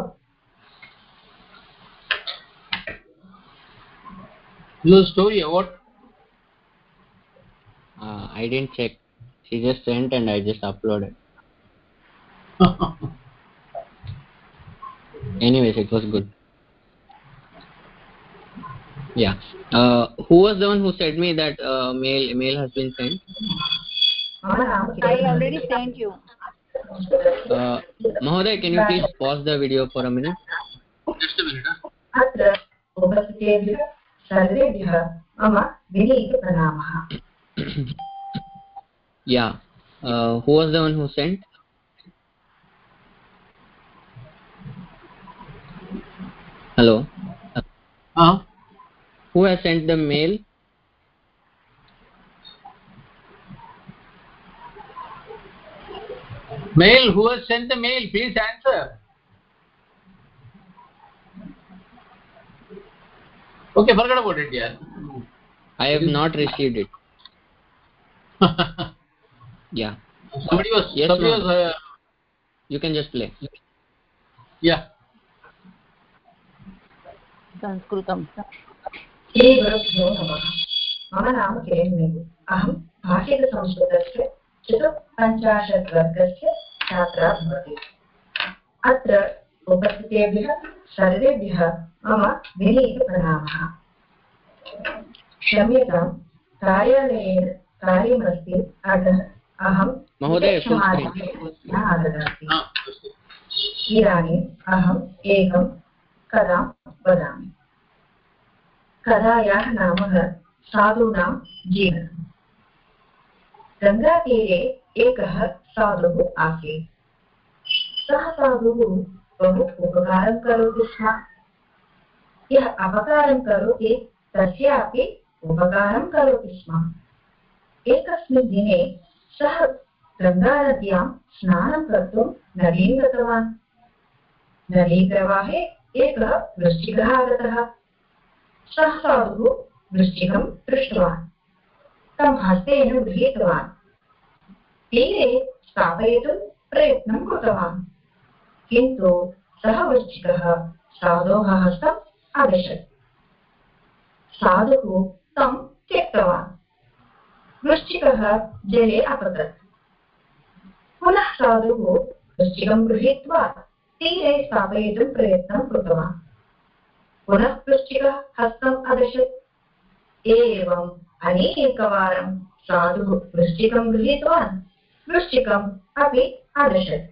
The story what? Uh, I didn't check. She just sent and I just uploaded. Anyways, it was good. Yeah. Uh, who was the one who said me that uh, mail mail has been sent? I already sent you. Uh, Mahoday, can you please pause the video for a minute? Just a minute. Huh? अत्र उपस्थितेभ्यः सर्वेभ्यः मम विनीतप्रणामः। Yeah. Uh, who was the one who sent? Hello. Uh, Who has sent the mail? mail. Who has sent the mail? Please answer. Okay, forget about it, yeah. I have not received it. Yeah. Somebody was. Yes, somebody ma'am. was. Uh, You can just play. Yeah. संस्कृतं श्रीगुरुभ्यो नमः। मम नाम किरण्मयी। अहं भाषिकसंस्कृतस्य चतुःपञ्चाशत् वर्गस्य छात्रा भवति। अत्र उपस्थितेभ्यः सर्वेभ्यः मम विनीतप्रणामः। क्षम्यतां, कार्यालयेन कार्यमस्ति, अतः अहं महोदय न आगतवती। इदानीम् अहम् एकं कथां वदामि। कथायाः नाम साधूनां जीवनम्। गङ्गातीरे एकः साधुः आसीत्। सः साधुः बहु उपकारं करोति स्म। यः अपकारं करोति तस्यापि उपकारं करोति स्म। एकस्मिन् दिने सः गङ्गानद्यां स्नानं कर्तुं नदीं गतवान्। नदीप्रवाहे एकः वृश्चिकः आगतः। सः साधुः वृश्चिकं दृष्टवान्, तं हस्तेन गृहीतवान्, तीरे स्थापयितुं प्रयत्नं कृतवान्, किन्तु सः वृश्चिकः साधोः हस्तम् अदशत्। साधुः तं त्यक्तवान्। वृश्चिकः जले अपतत्। पुनः साधुः वृश्चिकं गृहीत्वा तीरे स्थापयितुं प्रयत्नं कृतवान्, पुनः वृश्चिकः हस्तम् अदशत्। एवम् अनेकवारं साधुः वृश्चिकं गृहीतवान्, वृश्चिकम् अपि अदशत्।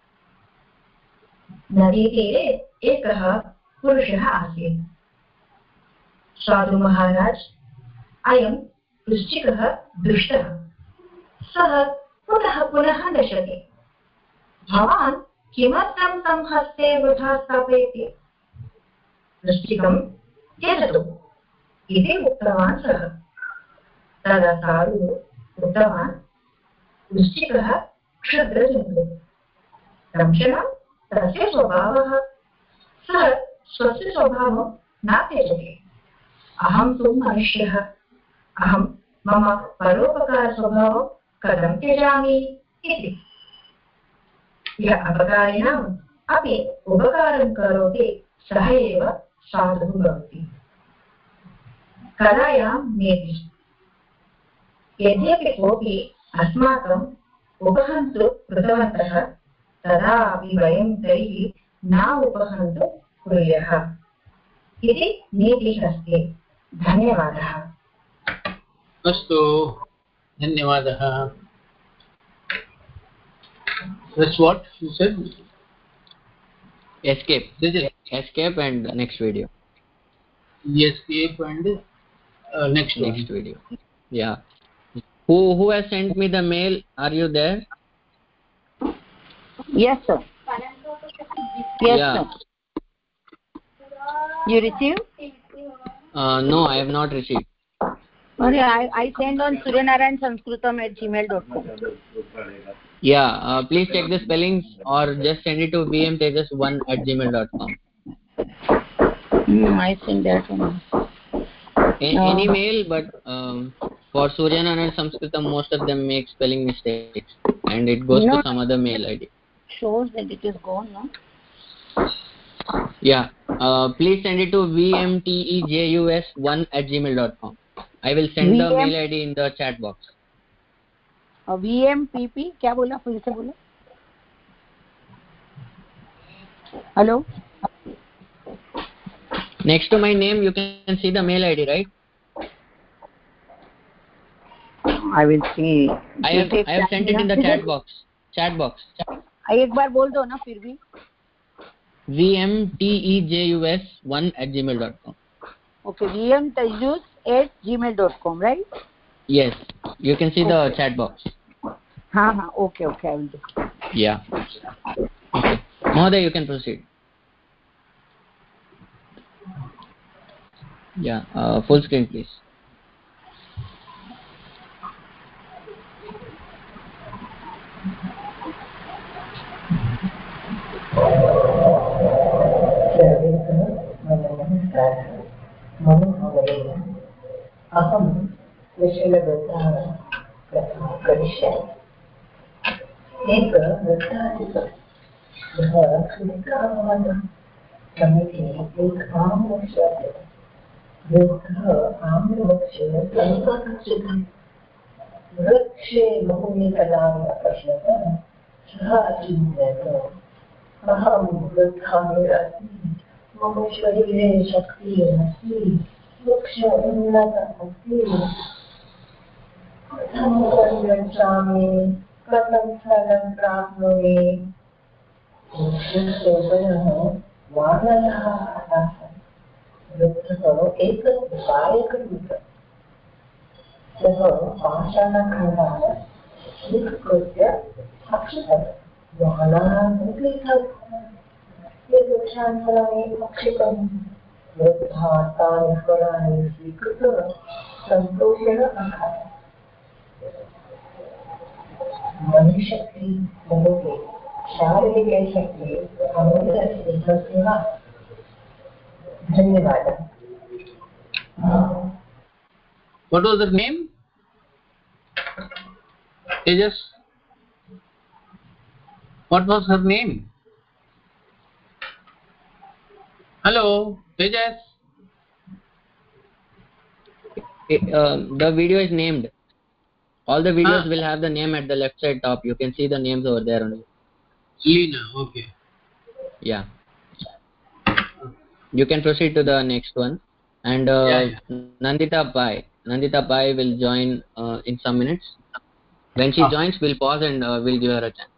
नदीतीरे एकः पुरुषः आसीत्। साधु महाराज, अयं वृश्चिकः दुष्टः, सः पुनः पुनः दशति। भवान् किमर्थं तं हस्ते वृथा स्थापयति? वृश्चिकं त्यजतु इति उक्तवान् सः। तदा साधुः उक्तवान्, वृश्चिकः क्षुद्रजन्तुः, दंशनं तस्य स्वभावः, सः स्वस्य स्वभावं न त्यजति। अहं तु मनुष्यः, अहं मम परोपकारस्वभावं कथं त्यजामि इति। यः अपकारिणाम् अपि उपकारं करोति सः एव साधुः भवति। कलायां नीतिः। यद्यपि कोऽपि अस्माकम् उपहन्तु कृतवन्तः, तदापि वयं तैः न उपहन्तु कुर्यः इति नीतिः अस्ति। धन्यवादः। अस्तु, धन्यवादः। That's what you said. Escape. This is escape and next video. Escape and uh, next next one. video. Yeah. Who who has sent me the mail? Are you there? Yes, sir. Yes, yeah. sir. You received? Uh, no, I have not received. Sorry, I, I send on suryanarayan sanskritam at gmail dot com. Yeah, uh, please check the spellings or just send it to v m tejas one at gmail dot com. Mm, I send that one. A uh, any mail, but um, for suryanarayan sanskritam, most of them make spelling mistakes and it goes no, to some other mail I D. Shows that it is gone, no? Yeah, uh, please send it to v m tejus one at gmail dot com. I will send V M the mail I D in the chat box. Uh, V M P P क्या बोला फिर से बोला? Hello. Next to my name, you can see the mail I D, right? I will see. I have I have sent it in the chat box. Chat box. एक बार बोल दो ना फिर भी. v m tejus one at gmail dot com. Okay, v m tejus at gmail dot com, right? Yes, you can see okay. the chat box. Ha ha. Okay, okay, I will do. Yeah. Okay. Mahoday, you can proceed. Yeah. Uh, full screen, please. अहं विषयबद्धाः कथां करिष्यामि। एक वृद्धाधिकः समीपे एक आम्रवृक्षः वृद्धः आम्रवृक्षे समीपगच्छति वृक्षे बहूनि फलानि अपश्यत् सः अचिन्तयत् अहं वृद्धामिरस्मि मम शरीरे शक्तिः अस्ति वृक्षः उन्नतः अस्ति कथं परिगच्छामि कथं फलं प्राप्नोमि वृक्षस्य उपरः वानरः आसन् वृद्धः एतत् उपायं कृतवान् सः पाषाणखण्डान् स्वीकृत्य भक्षितवान् वानरः वृक्षान् फलानि भक्षितवान् वृद्धः तानि फलानि स्वीकृत्य सन्तोषेण अखात् मनुष्यशक्ति लोके शारीरिकशक्ति अमूल्यस्ति तस्य वा धन्यवादः. What was her name? Tejas? What was her name? Hello, Tejas? Uh, the video is named. All the videos ah. will have the name at the left side top. You can see the names over there only. Leena, okay. Yeah. You can proceed to the next one. And uh, yeah, yeah. Nandita Pai. Nandita Pai will join uh, in some minutes. When she ah. joins, we'll pause and uh, we'll give her a chance.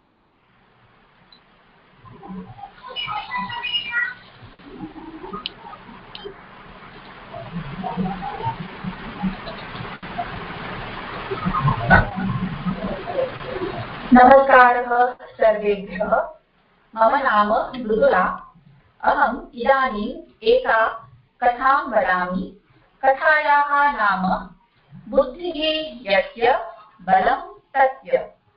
नमस्कारः सर्वेभ्यः. मम नाम मृदुला. अहम् इदानीम् एका कथां वदामि. कथायाः नाम बुद्धिः यस्य बलं तस्य.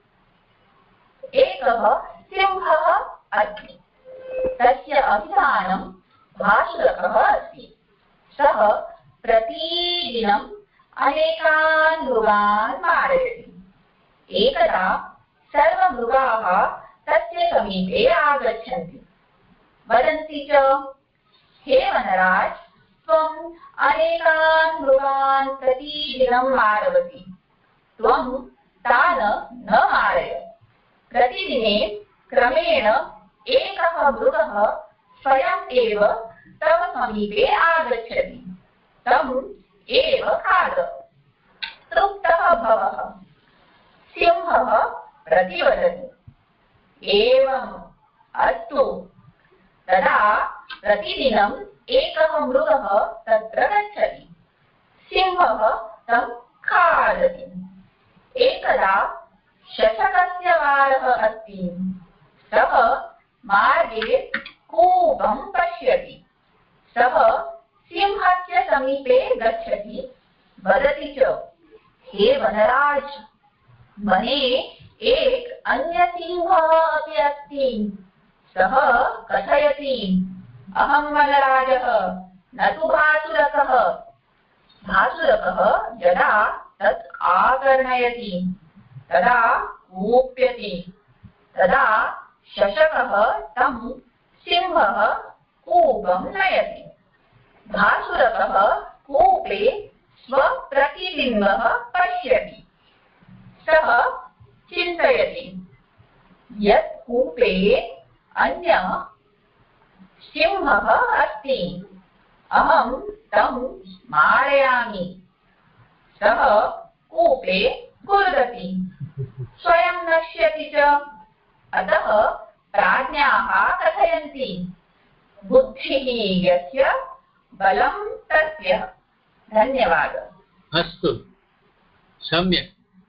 एकः सिंहः अस्ति. तस्य अभिधानं भासुरकः अस्ति. सः प्रतिदिनम् अनेकान् मृगान् मारयति. एकदा सर्वमृगाः तस्य समीपे आगच्छन्ति. वदन्ति च, हे वनराज, त्वम् अनेकान् मृगान् प्रतिदिनं मारयसि. त्वं तान् न मारय. प्रतिदिने क्रमेण एकः मृगः स्वयम् एव तव समीपे आगच्छति. तम् एव खाद. तृप्तः भवः. सिंहः प्रतिवदति, एवम् अस्तु. तदा प्रतिदिनम् एकः मृगः तत्र गच्छति. सिंहः तं खादति. एकदा शशकस्य वारः अस्ति. सः मार्गे कूपं पश्यति. सः सिंहस्य समीपे गच्छति. वदति च, हे वनराज, वने एक अन्य सिंहः अपि अस्ति. सः कथयति, अहं वनराजः, न तु भासुरकः. भासुरकः यदा तत् आकर्णयति तदा कूप्यति. तदा शशकः तं सिंहः कूपं नयति. भासुरकः कूपे स्वप्रतिबिम्बः पश्यति. सः चिन्तयति, यत् कूपे अन्य सिंहः अस्ति. अहं तं मारयामि. सः कूपे कूदति. स्वयं नश्यति च. अतः प्राज्ञाः कथयन्ति, बुद्धिः यस्य बलं तस्य. धन्यवादः. अस्तु, सम्यक्.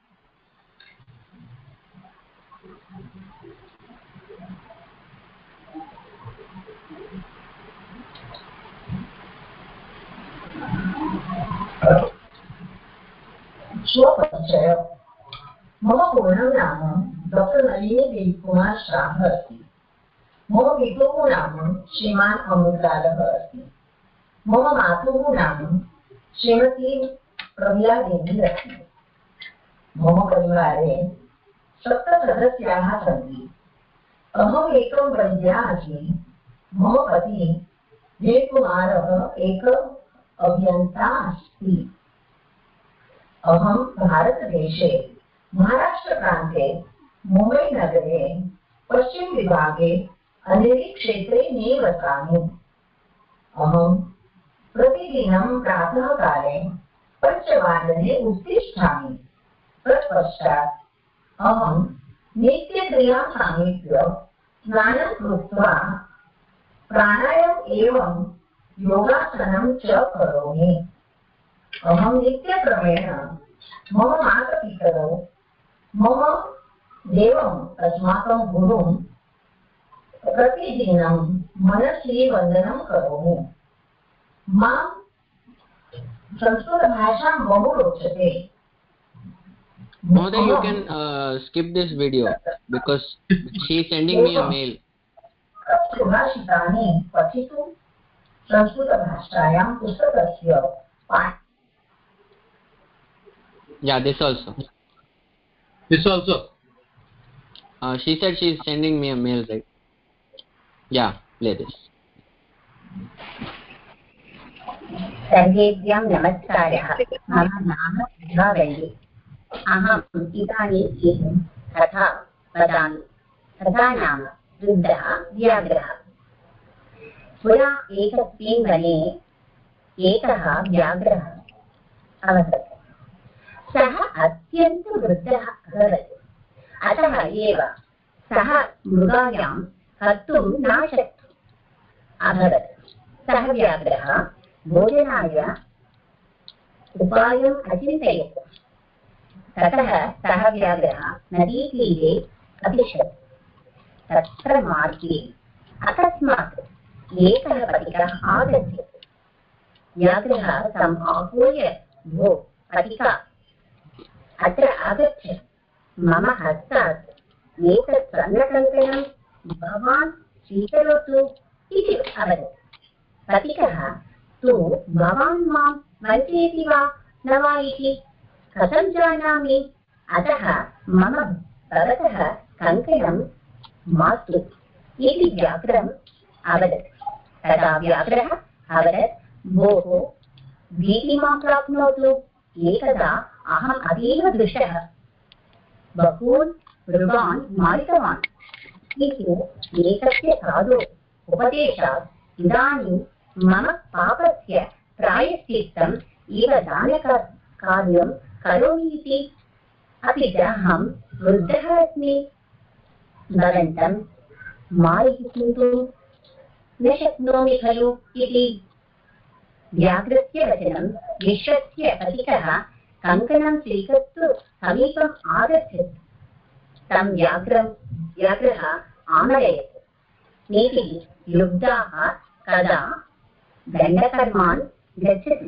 स्वपरिचय. मम पूर्णं नाम डॉक्टर नलिनी कुमार शाह अस्ति. मम पितुः नाम श्रीमान् अमृतालः अस्ति. मम मातुः नाम श्रीमती प्रमिला देवी अस्ति. मम परिवारे सप्तसदस्याः सन्ति। अहम् एकं वैद्यः अस्मि। मम पतिः जयकुमारः एकः अभियन्ता अस्ति। अहं भारतदेशे महाराष्ट्रप्रान्ते मुम्बैनगरे पश्चिमविभागे अनेरिक्षेत्रे निवसामि। अहं प्रतिदिनं प्रातःकाले पञ्चवादने उत्तिष्ठामि। तत्पश्चात् अहं नित्यक्रियां समाप्य स्नानं कृत्वा प्राणायामम् एवं योगासनं च करोमि। अहं नित्यक्रमेण मम मातापितरौ मम देवम् अस्माकं गुरुं प्रतिदिनं मनसि वन्दनं करोमि। मां संस्कृतभाषा बहु रोचते। Mother, you can uh, skip this video because she is sending me a mail. सुभाषितानि पठितुं संस्कृतभाषायां पुस्तकस्य पाठ. Yeah, this also. This also. Uh, she said she is sending me a mail, right? Yeah, play this. सर्वेभ्यः नमस्कारः। मम नाम सुधावल्ली। अहम् इदानीं कथा वदामि। कथा नाम रुद्रः व्याघ्रः। पुरा एकस्मिन् वने एकः व्याघ्रः अवतत्। सः अत्यन्तं वृद्धः अभवत्। अतः एव सः मृगायां कर्तुं न शक्तः अभवत्। सः व्याघ्रः भोजनाय उपायम् अचिन्तयत्। ततः सः व्याघ्रः नदीतीरे अतिष्ठत्। तत्र मार्गे अकस्मात् एकः पथिकः आगच्छत्। व्याघ्रः तम् आहूय, भो पथिका, अत्र आगच्छ। मम हस्तात् एतत् स्वर्णकङ्कणं भवान् स्वीकरोतु इति अवदत्। पथिकः तु भवान् मां वञ्चयति वा न वा इति कथं जानामि? अतः मम भवतः कङ्कणं मास्तु इति व्याघ्रम् अवदत्। तदा व्याघ्रः अवदत्, भोः भीतिं मा प्राप्नोतु। एकदा अहम् अतीव दुष्टः बहून् मृगान् मारितवान्, किन्तु एकस्य साधु उपदेशात् इदानीं मम पापस्य प्रायश्चित्तम् इव दानकार्यं करोमि इति। अपि च अहं वृद्धः अस्मि। भवन्तं मारयितुं न शक्नोमि खलु इति। व्याघ्रस्य वचनं विश्वस्य पथिकः कङ्कणं स्वीकर्तुं समीपम् आगच्छत्। तं व्याघ्रं व्याघ्रः आमरयत्। नीतिः लुब्धाः कदा दण्डकर्मान् गच्छति।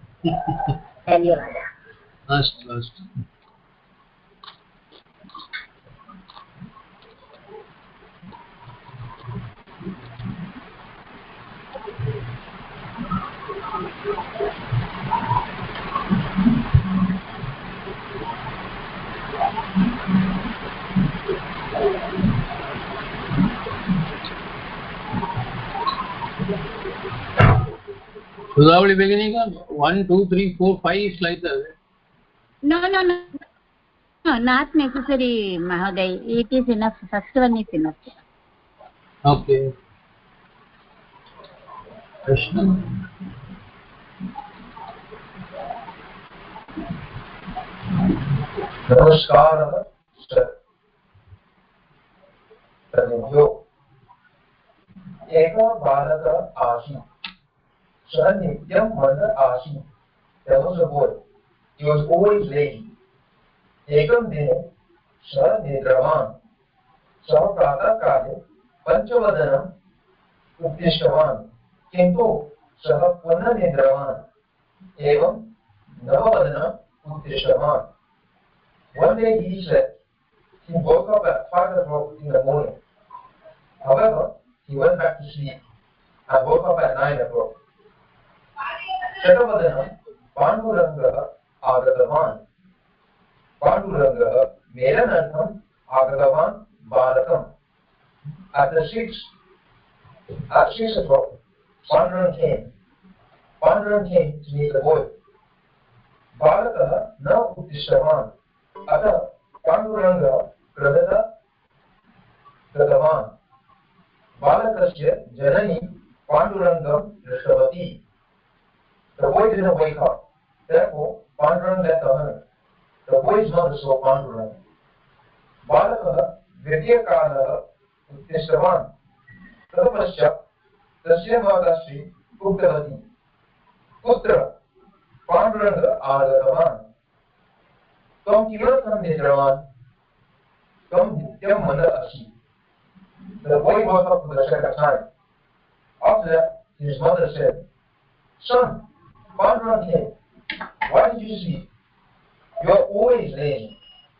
धन्यवादः। अस्तु अस्तु। Sudhavali beginning on one, two, three, four, five slides. No, no, no, no, not necessary, Mahoday. It is enough. First one is enough. Okay. Krishna. नमस्कारः सर्वेभ्यो। एकः बालकः आसीत्। सः नित्यं मन्दः आसीत्। There was a boy. He was always lazy. एकं दिने सः निद्रावान्। सः प्रातःकाले पञ्चवादनम् उत्तिष्ठवान्, किन्तु सः पुनः निद्रावान्। एवं नववादनम् उत्तिष्ठवान्। One day he slept. He woke up at five o'clock in the morning. However, he went back to sleep and woke up at nine o'clock. शतवदनं पाण्डुरङ्गः आगतवान्। पाण्डुरङ्गः मेलनार्थं agatavan balakam. At the six, at six o'clock, Panduranga came. Panduranga came to meet the boy. Balakah na uttishtavan. Atha Panduranga kradata gatavan. Balakasya janani Pandurangam drishtavati. The boy didn't wake up. Therefore, Panduranga left the home. The boy's mother saw Panduranga. Balakah Vidyakalah Uttishtavan. Tadapashya Tasya Madashri Uttavati. Putra Panduranga Agatavan. Tvam Kivatam Nidravan. Tvam Nityam Manda Asi. The boy woke up for the second time. After that, his mother said, Son, Panduranga came. Why did you sleep? You are always lazy.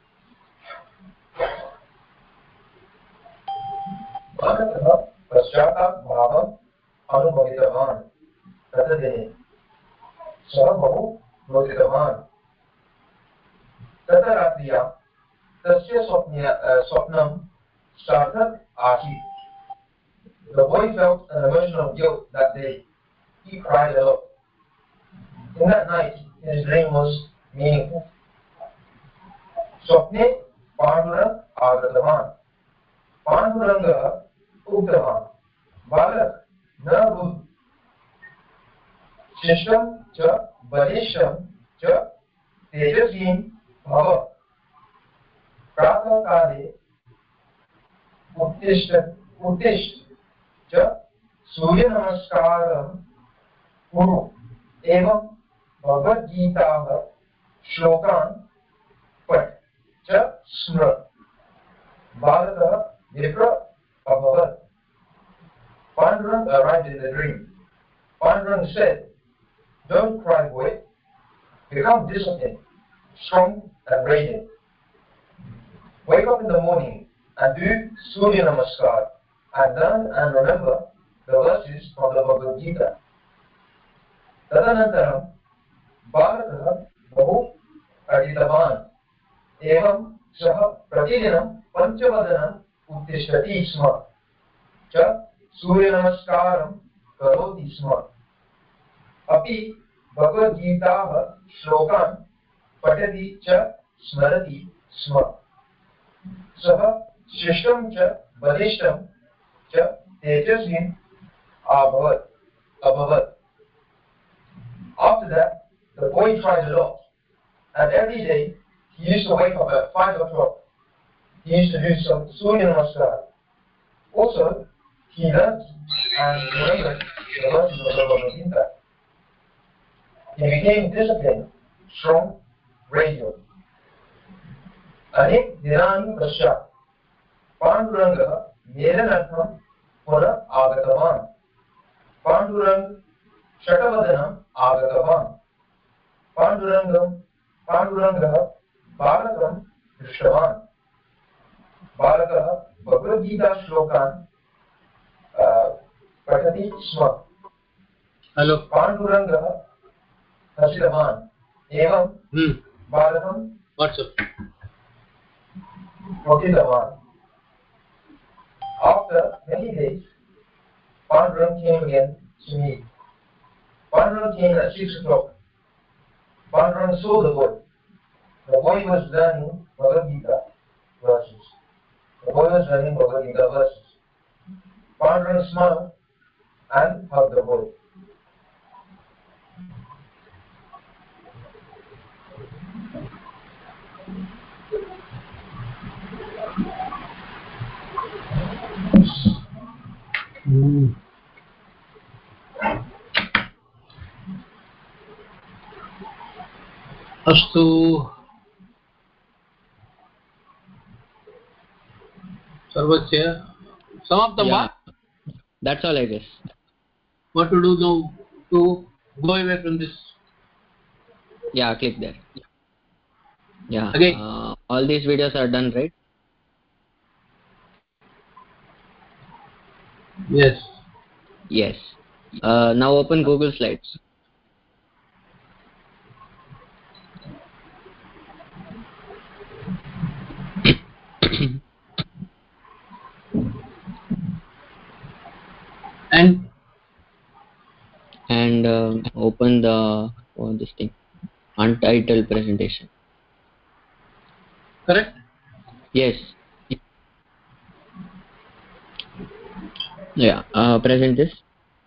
Balakah Paschata Bhavam Anubhavitavan. Tatadene. Sah Bahu Notitavan. Tataratriya Tasya Swapnam Sarthak Asi. The boy felt an emotional guilt that day. He cried a lot. In that night, his dream was meaningful. Swapne Panduranga Agatavan. Panduranga Uktavan. Balak na Rud. Shishtam cha Balishtam cha Tejasim Bhava. Prata Kale Uttishta Uttisht cha Surya Namaskaram Kuru. Evam Bhagavad Gita Shlokan Pat cha Smra. Balakah Vipra Abhavat. Panduranga arrived in the dream. Panduranga said, Don't cry, boy. Become disciplined, strong, and radiant. Wake up in the morning and do Surya Namaskar and learn and remember the verses from the Bhagavad Gita. Tadanantaram Balakah Bahu Aditavan. Evam Saha Pratidinam Panchavadanam Uttishtati Sma. Cha Surya Namaskaram Karoti Sma. Api Bhagavad Gita Shlokan Patati Cha Smarati Sma. Saha Shishtam Cha Balishtam Cha Tejasvin Abhavat. Abhavat. After that, the boy tried a lot, and every day he used to wake up at five o'clock. He used to do some Surya Namaskar. Also, he learned and remembered the verses of the Bhagavad Gita. He became disciplined, strong, radiant. Anek Dinani Pascha Panduranga Melanartham Puna Agatavan. Pandurang Shatavadanam Agatavan. Pandurangam Panduranga Balakam Drishtavan. Balakah Bhagavad Gita Shlokan Patati Sma. Hello. Panduranga Hasidavan. Evam Hmm. Balakam What's up? Protitavan. After many days, Panduranga came again to meet. Panduranga came at six o'clock. Panduranga saw the boy. The boy was learning Bhagavad Gita verses. The boy was learning Bhagavad Gita verses. Panduranga smiled and hugged the boy. Hmm. Astu Sarvasya Samaptam. Yeah. What? That's all, I guess. What to do now to go away from this? Yeah, click there. Yeah. Again. Uh, all these videos are done, right? Yes. Yes. Uh, now open Google Slides. open the oh, this thing untitled presentation. Correct? Yes. Yeah. Uh, present this.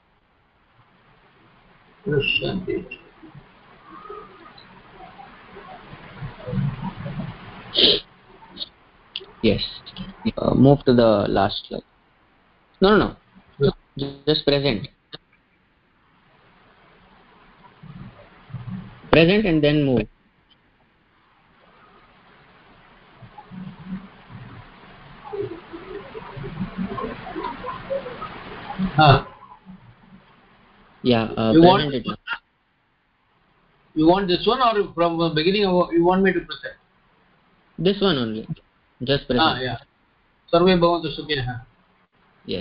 Yes. Uh, move to the last slide. No, no, no. Just present. Present and then move. Huh. Yeah. Uh, you present want it now. You want this one, or from the beginning you want me to present? This one only. Just present. Ah, yeah. Sarve bhavantu sukhinah. Yes.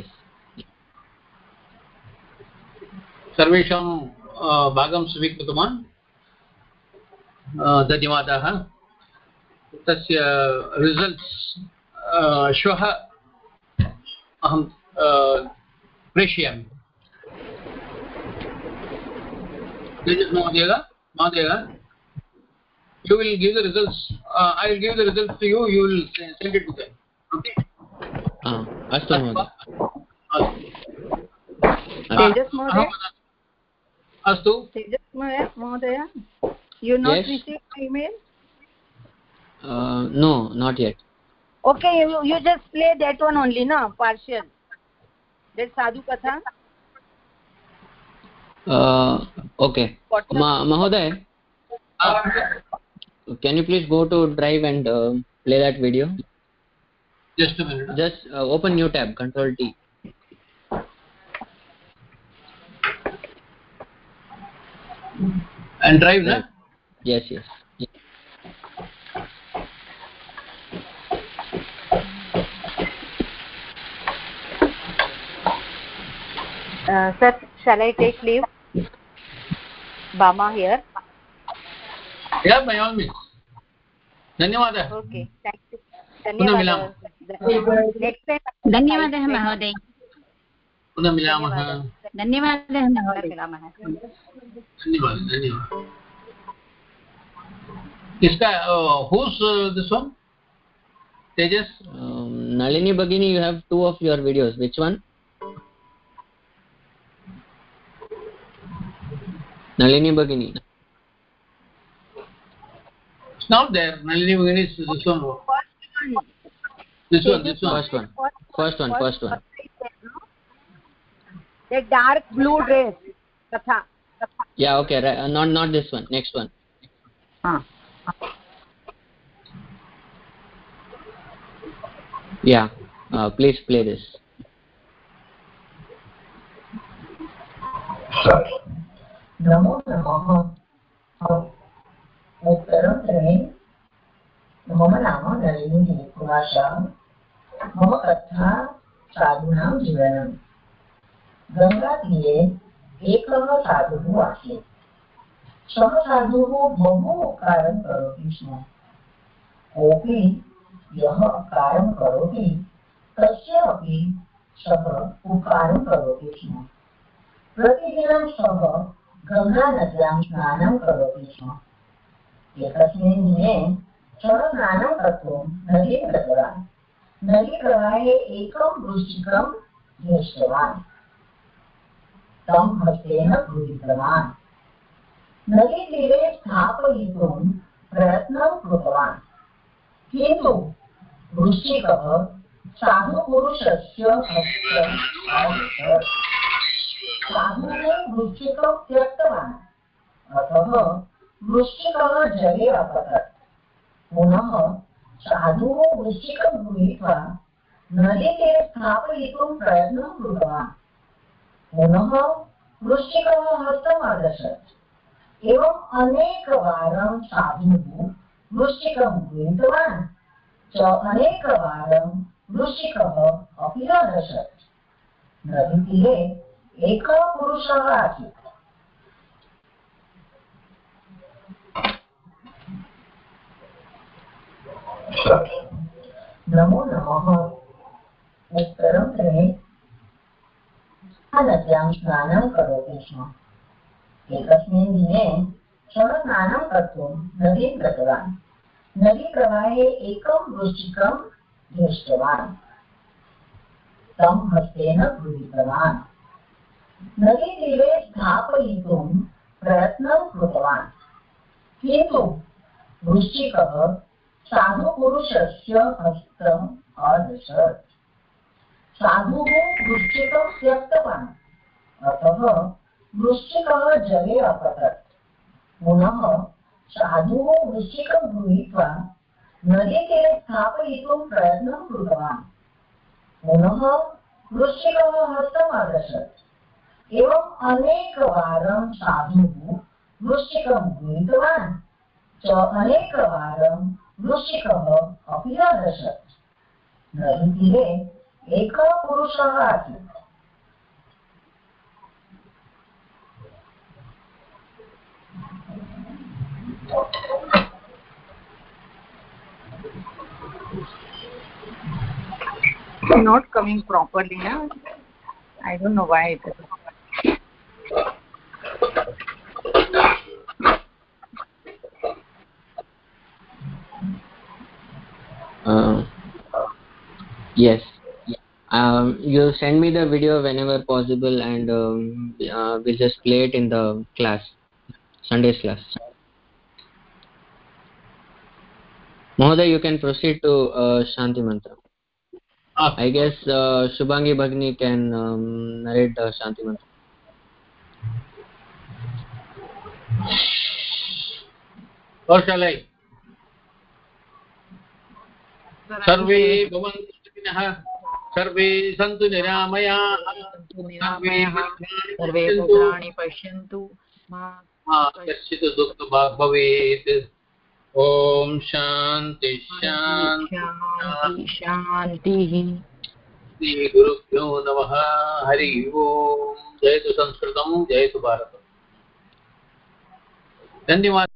सर्वेषां भागं स्वीकृतवान् धन्यवादाः तस्य रिसल्ट्स् श्वः अहं प्रेषयामि महोदय महोदय you will give the results uh, I will give the results to you you will send it to them okay ah astu mहोदय तेजस महोदय अस्तु तेजस महोदय you not yes. received my email uh, no not yet okay you, you just play that one only no partial that sadhu katha uh okay Ma mahoday uh, can you please go to drive and uh, play that video just a minute huh? just uh, open new tab control T and drive na? yes yes uh, sir shall I take leave Bama here yeah by all means धन्यवादः okay thank you धन्यवादः next time धन्यवादः महोदय पुनः मिलामः धन्यवादः महोदय मिलामः धन्यवाद धन्यवाद किसका who's uh, this one Tejas um, Nalini Bhagini you have two of your videos which one Nalini Bhagini it's not there Nalini Bhagini is this one this one this one first one first one first one the dark blue dress katha yeah okay right. uh, not not this one next one ah yeah uh, please play this नमो नमः उत्तरं त्रीणि मम नाम नलिनी कुलाशा मम कथा साधूनां जीवनं गङ्गातीरे एकः साधुः आसीत् सः साधुः बहु उपकारं करोति स्म कोऽपि यः उपकारं करोति तस्य अपि सः उपकारं करोति स्म प्रतिदिनं सः गङ्गानद्यां स्नानं करोति स्म एकस्मिन् दिने सः स्नानं कर्तुं नदीं गतवान् नदीप्रवाहे एकं वृश्चिकं दृष्टवान् तं हस्तेन गृहीतवान् नदीतीरे स्थापयितुं प्रयत्नं कृतवान् किन्तु वृश्चिकः साधुपुरुषस्य हस्तं साधुः वृश्चिकं त्यक्तवान् अतः वृश्चिकः जले अपतत् पुनः साधुः वृश्चिकं गृहीत्वा नदीतीरे स्थापयितुं प्रयत्नं कृतवान् पुनः वृश्चिकः हस्तम् अदशत् एवम् अनेकवारं साधुः वृश्चिकं गृहीतवान् च अनेकवारं वृश्चिकः अपि अदशत् नदीतीरे एकः पुरुषः आसीत् नमो नमः उत्तरं त्रीणि नद्यां स्नानं करोति स्म एकस्मिन् दिने सः स्नानं कर्तुं नदीं गतवान्। नदीप्रवाहे एकं वृश्चिकं दृष्टवान्, तं हस्तेन गृहीतवान्, नदीतीरे स्थापयितुं प्रयत्नं कृतवान्, किन्तु वृश्चिकः साधुपुरुषस्य हस्तम् अदशत्। साधुः वृश्चिकं त्यक्तवान्, अतः वृश्चिकः जले अपतत्। पुनः साधुः वृश्चिकं गृहीत्वा नदीतीरे स्थापयितुं प्रयत्नं कृतवान्, पुनः वृश्चिकः हस्तम् अदशत्। एवम् अनेकवारं साधुः वृश्चिकं गृहीतवान् च अनेकवारं वृश्चिकः अपि अदशत्। नदीतीरे एकः पुरुषः आसीत्। Not coming properly, huh? I don't know why it is. Uh, yes. Um, you send me the video whenever possible, and um, uh, we'll just play it in the class, Sunday's class. Mahoday, you can proceed to uh, Shanti Mantra. Ah. I guess uh, Shubhangi Bhagini can um, narrate the Shanti Mantra. Or shall I? सर्वे भवन्तु सुखिनः, सर्वे सन्तु निरामयाः, सर्वे भद्राणि पश्यन्तु, मा कश्चित् दुःखभाग् भवेत्। ओम शांति शांति शांतिः। श्री गुरुभ्यो नमः। हरि ओम। जय तु संस्कृतं, जय तु भारतम्। धन्यवाद।